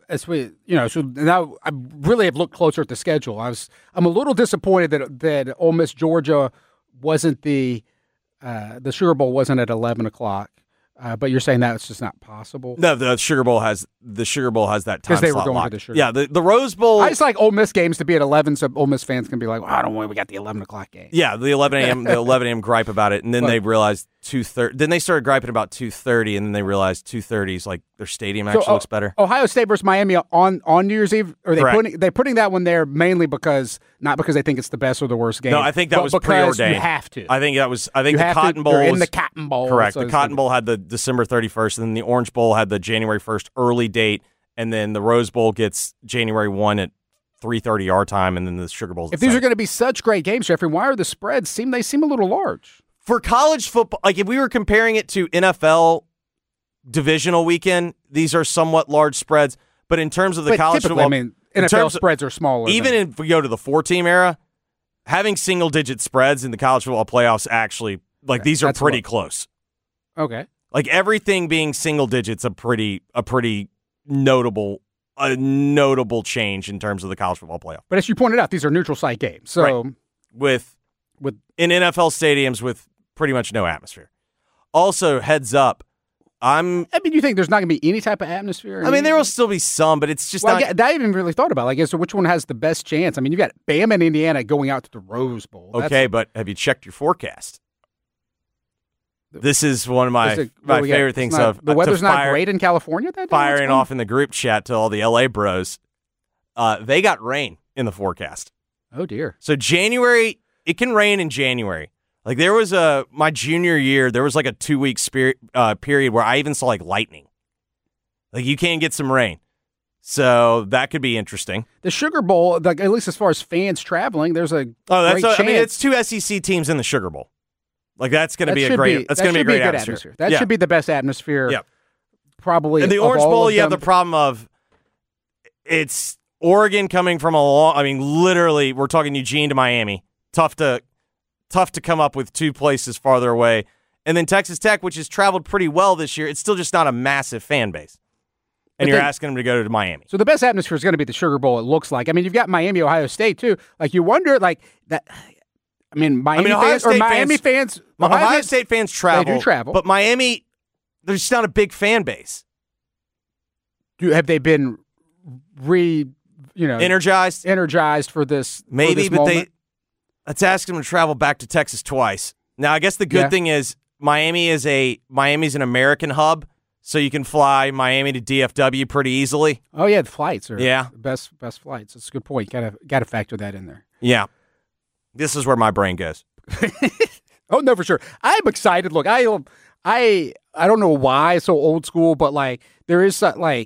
Speaker 5: so now I really have looked closer at the schedule. I'm a little disappointed that Ole Miss Georgia wasn't the Sugar Bowl wasn't at 11 o'clock. But you're saying that it's just not possible?
Speaker 3: No, the Sugar Bowl has that time slot
Speaker 5: because they were going
Speaker 3: locked.
Speaker 5: to the Sugar.
Speaker 3: Yeah, the Rose Bowl.
Speaker 5: I just like Ole Miss games to be at 11, so Ole Miss fans can be like, "Well, I don't want. We got the 11 o'clock game."
Speaker 3: Yeah, the 11 a.m. gripe about it, and then they realized 2:30. Then they started griping about 2:30, and then they realized 2:30 is like their stadium actually looks better.
Speaker 5: Ohio State versus Miami on New Year's Eve. Or they're putting that one there mainly not because they think it's the best or the worst game.
Speaker 3: No, I think that was preordained.
Speaker 5: You have to.
Speaker 3: I think the Cotton Bowl
Speaker 5: in the Cotton Bowl.
Speaker 3: Correct. The Cotton Bowl had the December 31st, and then the Orange Bowl had the January 1st early date, and then the Rose Bowl gets January 1 at 3:30 our time, and then the Sugar Bowl.
Speaker 5: If these are going to be such great games, Jeffrey, why are the spreads seem a little large?
Speaker 3: For college football, like if we were comparing it to NFL divisional weekend, these are somewhat large spreads. But in terms of the college football,
Speaker 5: I mean, NFL spreads are smaller.
Speaker 3: Even if we go to the 4-team era, having single-digit spreads in the college football playoffs actually, these are pretty close.
Speaker 5: Okay.
Speaker 3: Like everything being single digits, a pretty notable change in terms of the college football playoff.
Speaker 5: But as you pointed out, these are neutral site games. So
Speaker 3: right. with in NFL stadiums with pretty much no atmosphere. Also, heads up,
Speaker 5: you think there's not going to be any type of atmosphere?
Speaker 3: I mean, there will still be some, but it's just not.
Speaker 5: I even really thought about so which one has the best chance? I mean, you've got Bama and Indiana going out to the Rose Bowl.
Speaker 3: Okay, but have you checked your forecast? This is one of my favorite things.
Speaker 5: The weather's not great in California that day?
Speaker 3: Firing off in the group chat to all the LA bros. They got rain in the forecast.
Speaker 5: Oh, dear.
Speaker 3: So January, it can rain in January. Like there was my junior year, there was like a 2-week period where I even saw like lightning. Like you can get some rain. So that could be interesting.
Speaker 5: The Sugar Bowl, at least as far as fans traveling, there's a great chance.
Speaker 3: I mean, it's 2 SEC teams in the Sugar Bowl. Like that's going to be a great atmosphere.
Speaker 5: That should be the best atmosphere.
Speaker 3: Yeah.
Speaker 5: Probably.
Speaker 3: And the Orange Bowl, you have the problem of it's Oregon coming from literally we're talking Eugene to Miami. Tough to come up with 2 places farther away. And then Texas Tech, which has traveled pretty well this year, it's still just not a massive fan base. And you're asking them to go to Miami.
Speaker 5: So the best atmosphere is going to be the Sugar Bowl, it looks like. I mean, you've got Miami, Ohio State, too. Like, you wonder, that. I mean, Ohio
Speaker 3: State fans travel.
Speaker 5: They do travel.
Speaker 3: But Miami, there's just not a big fan base.
Speaker 5: Have they been
Speaker 3: energized
Speaker 5: for this?
Speaker 3: Maybe,
Speaker 5: for this
Speaker 3: but
Speaker 5: moment?
Speaker 3: let's ask them to travel back to Texas twice. Now, I guess the good thing is Miami's an American hub, so you can fly Miami to DFW pretty easily.
Speaker 5: Oh yeah, the flights are
Speaker 3: the
Speaker 5: best flights. That's a good point. Got to factor that in there.
Speaker 3: Yeah, this is where my brain goes.
Speaker 5: Oh no, for sure. I'm excited. Look, I don't know why it's so old school, but there is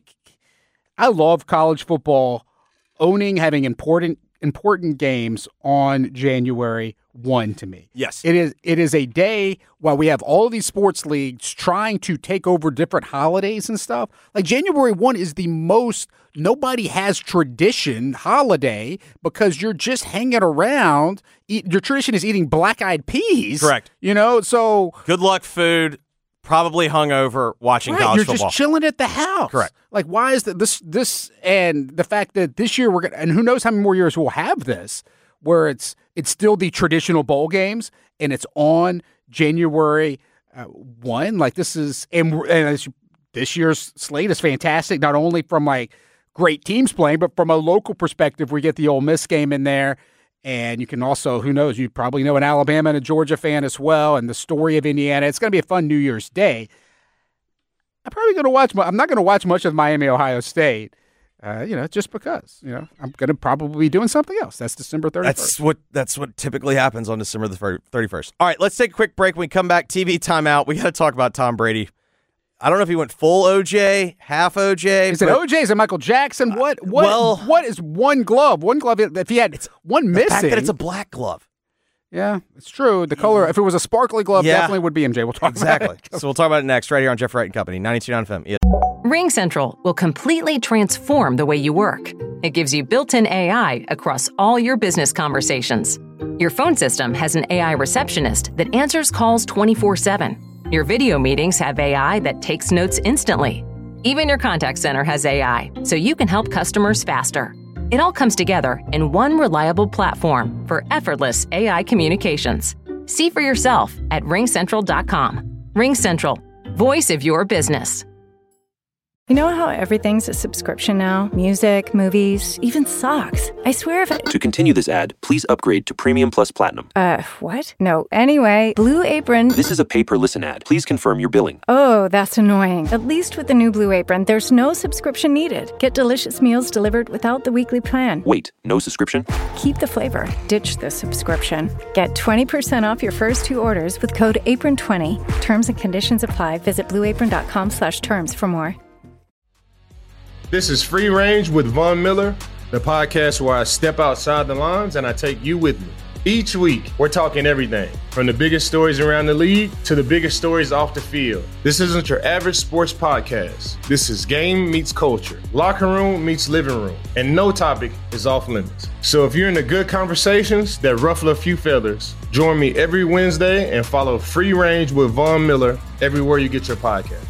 Speaker 5: I love college football having important games on January 1 to me.
Speaker 3: Yes.
Speaker 5: It is a day while we have all of these sports leagues trying to take over different holidays and stuff. Like January 1 is the most nobody has tradition holiday because you're just hanging around. Your tradition is eating black-eyed peas.
Speaker 3: Correct.
Speaker 5: So
Speaker 3: good luck food. Probably hungover watching college football.
Speaker 5: You're just chilling at the house.
Speaker 3: Correct.
Speaker 5: Like, why is this and the fact that this year and who knows how many more years we'll have this, where it's still the traditional bowl games and it's on January 1. Like this is this year's slate is fantastic. Not only from great teams playing, but from a local perspective, we get the Ole Miss game in there. And you can also, who knows, you probably know an Alabama and a Georgia fan as well, and the story of Indiana. It's going to be a fun New Year's Day. I'm not going to watch much of Miami, Ohio State, just because, I'm going to probably be doing something else. That's December 31st.
Speaker 3: That's what typically happens on December the 31st. All right, let's take a quick break. When we come back, TV timeout. We got to talk about Tom Brady. I don't know if he went full OJ, half OJ.
Speaker 5: Is it OJ? Is it Michael Jackson? What is one glove? One glove, if he had one missing.
Speaker 3: The fact that it's a black glove.
Speaker 5: Yeah, it's true. The color, if it was a sparkly glove, definitely would be MJ. We'll talk about it.
Speaker 3: So we'll talk about it next, right here on Jeff Wright & Company, 92.9 FM. Yeah.
Speaker 1: RingCentral will completely transform the way you work. It gives you built-in AI across all your business conversations. Your phone system has an AI receptionist that answers calls 24/7. Your video meetings have AI that takes notes instantly. Even your contact center has AI, so you can help customers faster. It all comes together in one reliable platform for effortless AI communications. See for yourself at ringcentral.com. RingCentral, voice of your business.
Speaker 6: You know how everything's a subscription now? Music, movies, even socks. I swear if
Speaker 7: To continue this ad, please upgrade to Premium Plus Platinum.
Speaker 6: What? No. Anyway, Blue Apron.
Speaker 7: This is a pay-per-listen ad. Please confirm your billing.
Speaker 6: Oh, that's annoying. At least with the new Blue Apron, there's no subscription needed. Get delicious meals delivered without the weekly plan.
Speaker 7: Wait, no subscription?
Speaker 6: Keep the flavor. Ditch the subscription. Get 20% off your first 2 orders with code APRON20. Terms and conditions apply. Visit blueapron.com/terms for more.
Speaker 2: This is Free Range with Von Miller, the podcast where I step outside the lines and I take you with me. Each week, we're talking everything from the biggest stories around the league to the biggest stories off the field. This isn't your average sports podcast. This is game meets culture, locker room meets living room, and no topic is off limits. So if you're into good conversations that ruffle a few feathers, join me every Wednesday and follow Free Range with Von Miller everywhere you get your podcast.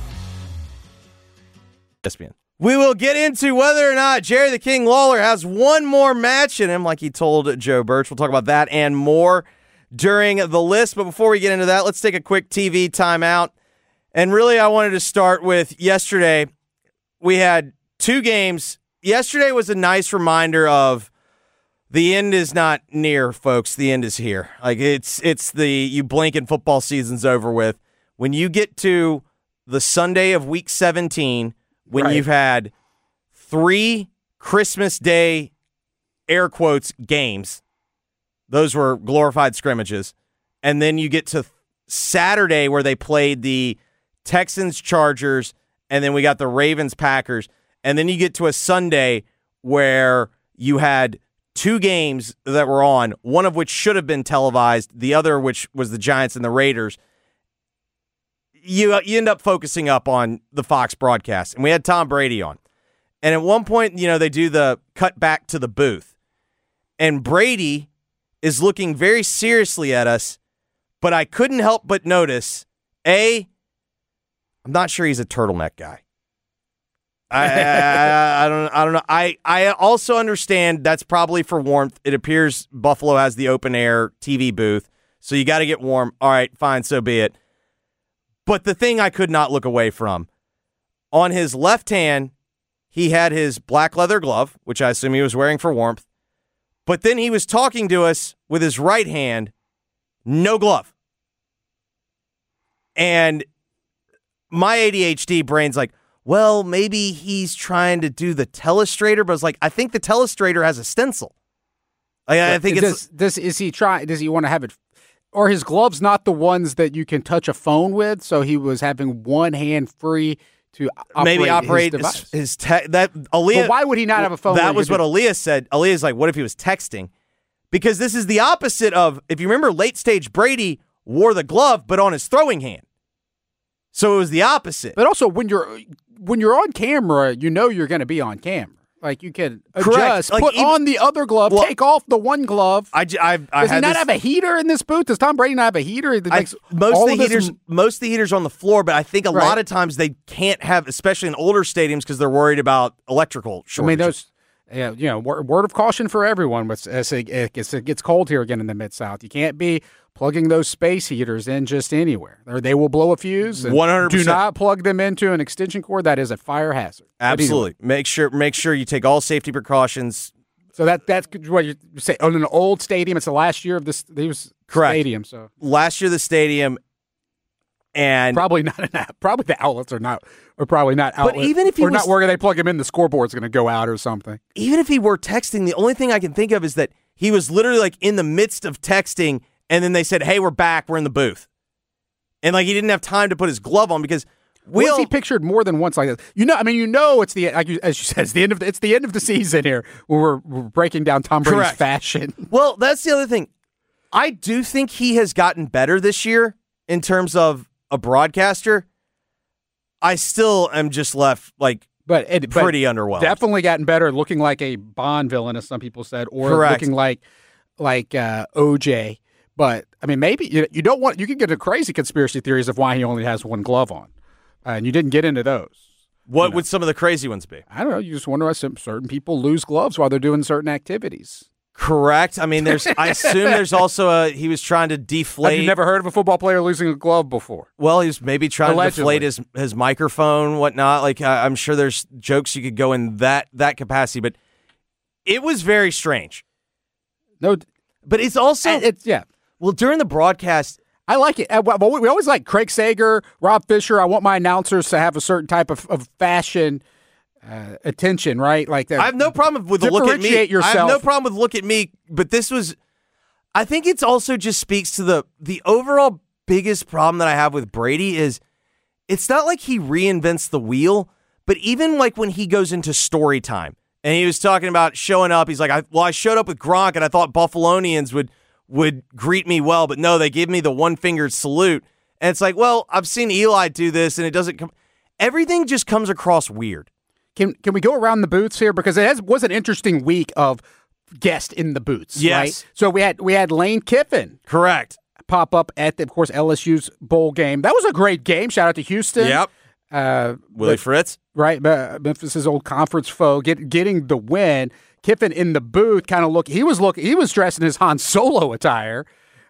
Speaker 3: ESPN. We will get into whether or not Jerry the King Lawler has one more match in him, like he told Joe Birch. We'll talk about that and more during the list. But before we get into that, let's take a quick TV timeout. And really, I wanted to start with yesterday. We had 2 games. Yesterday was a nice reminder of the end is not near, folks. The end is here. Like it's the you blink and football season's over with. When you get to the Sunday of Week 17. When right. You've had 3 Christmas Day, air quotes, games. Those were glorified scrimmages. And then you get to Saturday where they played the Texans, Chargers, and then we got the Ravens, Packers. And then you get to a Sunday where you had 2 games that were on, one of which should have been televised, the other which was the Giants and the Raiders. You end up focusing up on the Fox broadcast. And we had Tom Brady on. And at one point, they do the cut back to the booth. And Brady is looking very seriously at us, but I couldn't help but notice, I'm not sure he's a turtleneck guy. I don't know. I also understand that's probably for warmth. It appears Buffalo has the open air TV booth, so you got to get warm. All right, fine, so be it. But the thing I could not look away from, on his left hand, he had his black leather glove, which I assume he was wearing for warmth. But then he was talking to us with his right hand, no glove. And my ADHD brain's like, well, maybe he's trying to do the telestrator, but it's like, I think the telestrator has a stencil. I think
Speaker 5: does he want to have it? Or his gloves not the ones that you can touch a phone with, so he was having one hand free to operate his device.
Speaker 3: Aaliyah.
Speaker 5: But why would he not have a phone?
Speaker 3: That was what Aaliyah said. Aaliyah's like, what if he was texting? Because this is the opposite of, if you remember, late stage Brady wore the glove, but on his throwing hand. So it was the opposite.
Speaker 5: But also, when you're on camera, you're going to be on camera. Like, you can adjust,
Speaker 3: like,
Speaker 5: put on the other glove, take off the one glove.
Speaker 3: Does he
Speaker 5: not have a heater in this booth? Does Tom Brady not have a heater?
Speaker 3: Most of the heaters on the floor, but I think a lot of times they can't have, especially in older stadiums, because they're worried about electrical shortages.
Speaker 5: I mean, word of caution for everyone. As it gets cold here again in the Mid-South. You can't be plugging those space heaters in just anywhere. Or they will blow a fuse.
Speaker 3: 100%.
Speaker 5: Do not plug them into an extension cord. That is a fire hazard.
Speaker 3: Absolutely. Make sure you take all safety precautions.
Speaker 5: So that's what you say. On an old stadium, it's the last year of this stadium. So
Speaker 3: last year of the stadium, and
Speaker 5: probably the outlets are probably not outlets.
Speaker 3: But even if he
Speaker 5: or not where they plug him in, the scoreboard's going to go out or something.
Speaker 3: Even if he were texting, the only thing I can think of is that he was literally like in the midst of texting, and then they said, "Hey, we're back. We're in the booth," and like he didn't have time to put his glove on because.
Speaker 5: Was he pictured more than once like this? It's the as you said, it's the end of the season here when we're breaking down Tom Brady's fashion.
Speaker 3: Well, that's the other thing. I do think he has gotten better this year in terms of a broadcaster. I still am just left pretty underwhelmed.
Speaker 5: Definitely gotten better, looking like a Bond villain, as some people said, or looking like OJ. But I mean, maybe you can get into crazy conspiracy theories of why he only has one glove on. And you didn't get into those.
Speaker 3: What would some of the crazy ones be?
Speaker 5: I don't know. You just wonder why certain people lose gloves while they're doing certain activities.
Speaker 3: Correct. I mean, I assume there's also he was trying to deflate.
Speaker 5: Have you never heard of a football player losing a glove before?
Speaker 3: Well, he was maybe trying
Speaker 5: Allegedly.
Speaker 3: to deflate his microphone, whatnot. Like, I'm sure there's jokes you could go in that capacity, but it was very strange.
Speaker 5: No,
Speaker 3: but it's also
Speaker 5: yeah.
Speaker 3: Well, during the broadcast,
Speaker 5: I like it. We always like Craig Sager, Rob Fisher. I want my announcers to have a certain type of fashion attention, right? Like that.
Speaker 3: I have no problem with the look at me.
Speaker 5: Differentiate yourself.
Speaker 3: I have no problem with look at me, but this was. I think it's also just speaks to the overall biggest problem that I have with Brady is it's not like he reinvents the wheel, but even like when he goes into story time and he was talking about showing up, he's like, I showed up with Gronk and I thought Buffalonians would greet me well, but no, they give me the one-fingered salute. And it's like, well, I've seen Eli do this and it doesn't come. Everything just comes across weird.
Speaker 5: Can we go around the booths here because it was an interesting week of guests in the booths.
Speaker 3: Yes.
Speaker 5: Right? So we had Lane Kiffin,
Speaker 3: correct,
Speaker 5: pop up at of course LSU's bowl game. That was a great game. Shout out to Houston.
Speaker 3: Yep. Willie Fritz,
Speaker 5: right? Memphis's old conference foe, getting the win. Kiffin in the booth, kind of he was dressed in his Han Solo attire,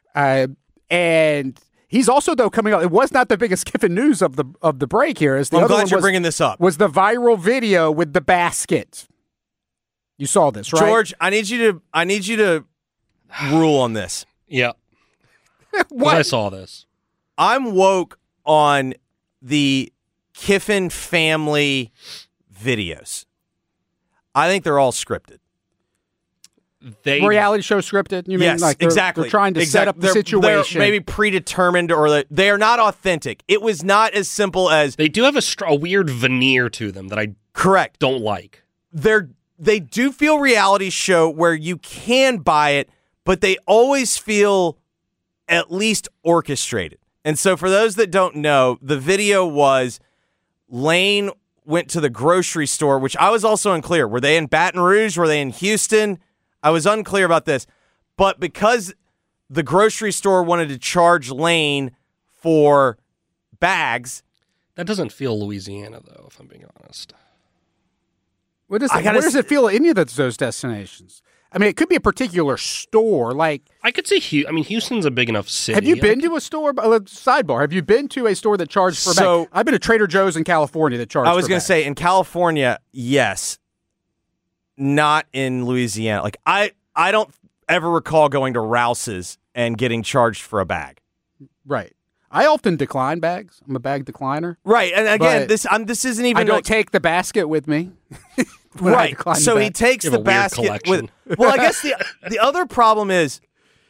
Speaker 5: and. He's also, though, coming up. It was not the biggest Kiffin news of the break here.
Speaker 3: I'm glad you're bringing this up.
Speaker 5: Was the viral video with the basket? You saw this, right,
Speaker 3: George? I need you to rule on this.
Speaker 4: Yeah,
Speaker 5: what?
Speaker 4: I saw this.
Speaker 3: I'm woke on the Kiffin family videos. I think they're all scripted.
Speaker 5: Reality show scripted? You mean
Speaker 3: yes,
Speaker 5: like
Speaker 3: exactly.
Speaker 5: They're trying to set up the situation.
Speaker 3: They're maybe predetermined, or they are not authentic. It was not as simple as
Speaker 4: they do have a weird veneer to them that I don't like.
Speaker 3: They do feel reality show where you can buy it, but they always feel at least orchestrated. And so for those that don't know, the video was Lane went to the grocery store, which I was also unclear. Were they in Baton Rouge? Were they in Houston? I was unclear about this, but because the grocery store wanted to charge Lane for bags.
Speaker 4: That doesn't feel Louisiana, though, if I'm being honest.
Speaker 5: Where does it feel at any of those destinations? I mean, it could be a particular store. Like
Speaker 4: I could say, Houston's a big enough city.
Speaker 5: Have you been to a store? Sidebar. Have you been to a store that charged for bags? I've been to Trader Joe's in California that charged.
Speaker 3: I was
Speaker 5: going to
Speaker 3: say in California, yes. Not in Louisiana. Like I don't ever recall going to Rouse's and getting charged for a bag.
Speaker 5: Right. I often decline bags. I'm a bag decliner.
Speaker 3: Right. And again, this isn't even.
Speaker 5: I don't take the basket with me.
Speaker 3: Right. So he takes the basket with. Well, I guess the other problem is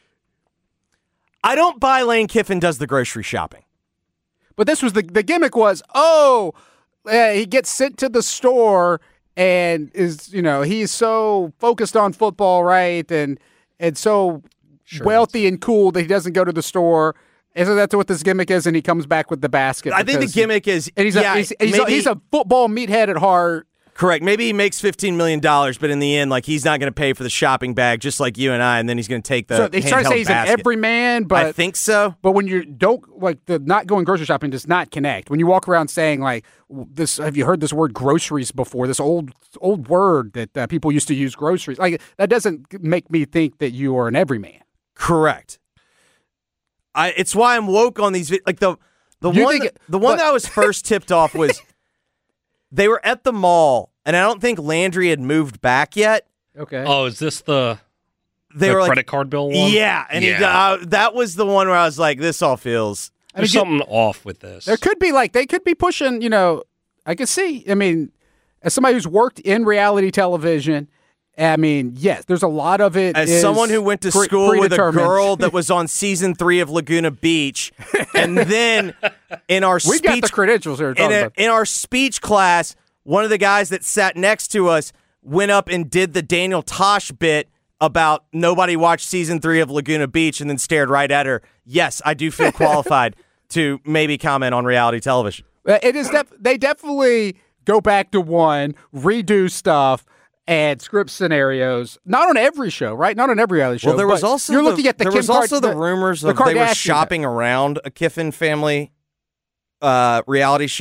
Speaker 3: I don't buy Lane Kiffin does the grocery shopping.
Speaker 5: But this was the gimmick was, he gets sent to the store. And he's so focused on football, right? And so wealthy and cool that he doesn't go to the store. Isn't that what this gimmick is? And he comes back with the basket.
Speaker 3: I think the gimmick is,
Speaker 5: and he's a football meathead at heart.
Speaker 3: Correct. Maybe he makes $15 million, but in the end, like he's not going to pay for the shopping bag, just like you and I, and then he's going to take the.
Speaker 5: So they try to say he's
Speaker 3: basket.
Speaker 5: An everyman, but
Speaker 3: I think so.
Speaker 5: But when you don't like the not going grocery shopping does not connect. When you walk around saying like this, have you heard this word groceries before? This old word that people used to use, groceries. Like that doesn't make me think that you are an everyman.
Speaker 3: Correct. It's why I'm woke on these. Like the one that I was first tipped off was. They were at the mall, and I don't think Landry had moved back yet.
Speaker 5: Okay.
Speaker 4: Oh, is this the credit card bill one?
Speaker 3: Yeah, and that was the one where I was like, this all feels...
Speaker 4: There's something off with this.
Speaker 5: There could be, they could be pushing, I could see, as somebody who's worked in reality television, yes, there's a lot of it.
Speaker 3: As someone who went to school with a girl that was on season 3 of Laguna Beach, and then in our
Speaker 5: we got the credentials here.
Speaker 3: In our speech class, one of the guys that sat next to us went up and did the Daniel Tosh bit about nobody watched season 3 of Laguna Beach, and then stared right at her. Yes, I do feel qualified to maybe comment on reality television.
Speaker 5: It is. They definitely go back to one, redo stuff. And script scenarios, not on every show, right? Not on every reality show.
Speaker 3: Well, there was also
Speaker 5: you're looking at the
Speaker 3: the rumors of they were shopping around a Kiffin family reality show.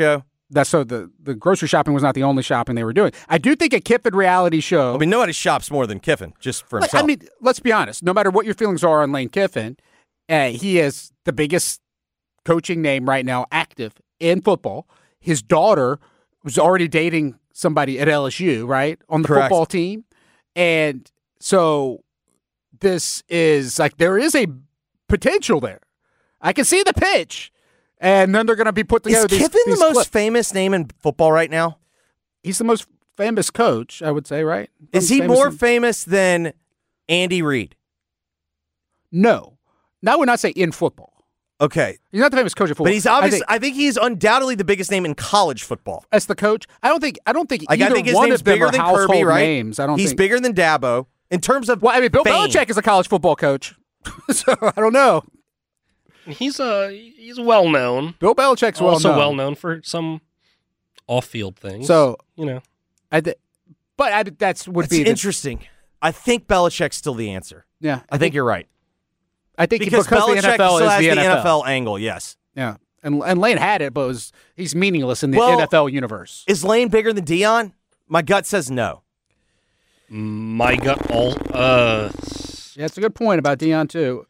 Speaker 5: the grocery shopping was not the only shopping they were doing. I do think a Kiffin reality show.
Speaker 3: I mean, nobody shops more than Kiffin, just for himself.
Speaker 5: I mean, let's be honest. No matter what your feelings are on Lane Kiffin, he is the biggest coaching name right now active in football. His daughter was already dating somebody at LSU, right, on the
Speaker 3: Correct.
Speaker 5: football team. And so this is like there is a potential there. I can see the pitch. And then they're going to be put together.
Speaker 3: Is Kiffin the most famous name in football right now?
Speaker 5: He's the most famous coach, I would say, right?
Speaker 3: Is he more famous than Andy Reid?
Speaker 5: No. I would not say in football.
Speaker 3: Okay.
Speaker 5: He's not the famous coach of football.
Speaker 3: But he's obviously, I think he's undoubtedly the biggest name in college football.
Speaker 5: As the coach, I don't think
Speaker 3: Like,
Speaker 5: either
Speaker 3: I think his
Speaker 5: one
Speaker 3: name's
Speaker 5: of them
Speaker 3: bigger
Speaker 5: are
Speaker 3: than
Speaker 5: household
Speaker 3: Kirby, right?
Speaker 5: names.
Speaker 3: He's bigger than Dabo in terms of
Speaker 5: Well, I mean, Bill
Speaker 3: fame.
Speaker 5: Belichick is a college football coach. So I don't know.
Speaker 4: He's well known.
Speaker 5: Bill Belichick's
Speaker 4: Also
Speaker 5: well
Speaker 4: well
Speaker 5: known.
Speaker 4: known for some off-field things.
Speaker 5: So,
Speaker 4: you know,
Speaker 5: that's would
Speaker 3: It's
Speaker 5: be the,
Speaker 3: interesting. I think Belichick's still the answer.
Speaker 5: yeah.
Speaker 3: I think you're right.
Speaker 5: I think
Speaker 3: Because Belichick
Speaker 5: the NFL
Speaker 3: still
Speaker 5: is
Speaker 3: has
Speaker 5: the
Speaker 3: NFL angle, yes.
Speaker 5: Yeah, and Lane had it, but he's meaningless in the
Speaker 3: Well,
Speaker 5: NFL universe.
Speaker 3: Is Lane bigger than Dion? My gut says no.
Speaker 4: my gut
Speaker 5: Yeah, that's a good point about Deion too.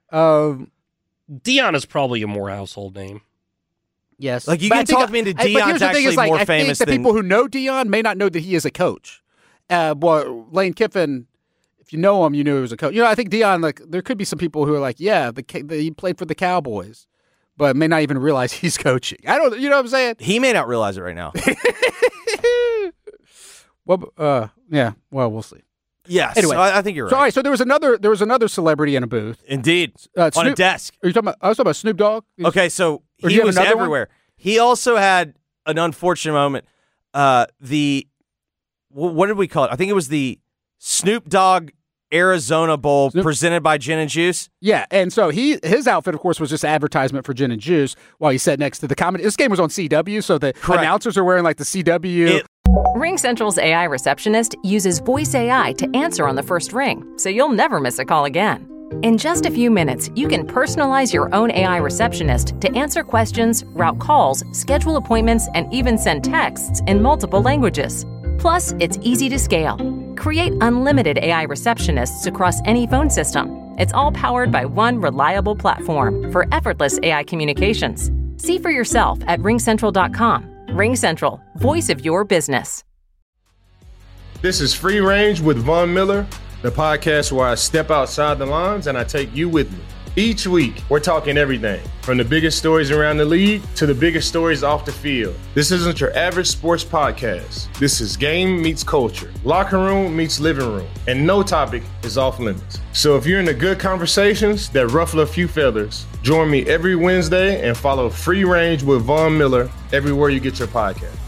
Speaker 4: Dion is probably a more household name.
Speaker 5: Yes,
Speaker 3: Like, you
Speaker 5: But
Speaker 3: can
Speaker 5: I think-
Speaker 3: talk me into
Speaker 5: but here's
Speaker 3: Deion's
Speaker 5: the thing
Speaker 3: actually
Speaker 5: is, like,
Speaker 3: more
Speaker 5: I
Speaker 3: famous
Speaker 5: think the
Speaker 3: than-
Speaker 5: people who know Deion may not know that he is a coach. Well, Lane Kiffin, if you know him, you knew he was a coach. You know, I think Deion, like, there could be some people who are like, yeah, he played for the Cowboys, but may not even realize he's coaching. I don't, you know what I'm saying?
Speaker 3: He may not realize it right now.
Speaker 5: Well, yeah. Well, we'll see.
Speaker 3: Yes.
Speaker 5: Anyway,
Speaker 3: I think you're right.
Speaker 5: So, all right. So there was another celebrity in a booth.
Speaker 3: Indeed. On a
Speaker 5: Snoop-
Speaker 3: desk.
Speaker 5: Are you talking about? I was talking about Snoop Dogg.
Speaker 3: Okay, so
Speaker 5: Or do
Speaker 3: he
Speaker 5: you have
Speaker 3: was
Speaker 5: another one?
Speaker 3: everywhere. He also had an unfortunate moment. What did we call it? I think it was the Snoop Dogg Arizona Bowl presented by Gin and Juice.
Speaker 5: Yeah, and so his outfit, of course, was just advertisement for Gin and Juice while he sat next to the comedy. This game was on CW, so the
Speaker 3: Correct.
Speaker 5: announcers are wearing like the CW.
Speaker 1: RingCentral's AI receptionist uses voice AI to answer on the first ring, so you'll never miss a call again. In just a few minutes, you can personalize your own AI receptionist to answer questions, route calls, schedule appointments, and even send texts in multiple languages. Plus, it's easy to scale. Create unlimited AI receptionists across any phone system. It's all powered by one reliable platform for effortless AI communications. See for yourself at ringcentral.com. RingCentral, voice of your business.
Speaker 2: This is Free Range with Von Miller, the podcast where I step outside the lines and I take you with me. Each week, we're talking everything from the biggest stories around the league to the biggest stories off the field. This isn't your average sports podcast. This is game meets culture, locker room meets living room, and no topic is off limits. So if you're into good conversations that ruffle a few feathers, join me every Wednesday and follow Free Range with Von Miller everywhere you get your podcast.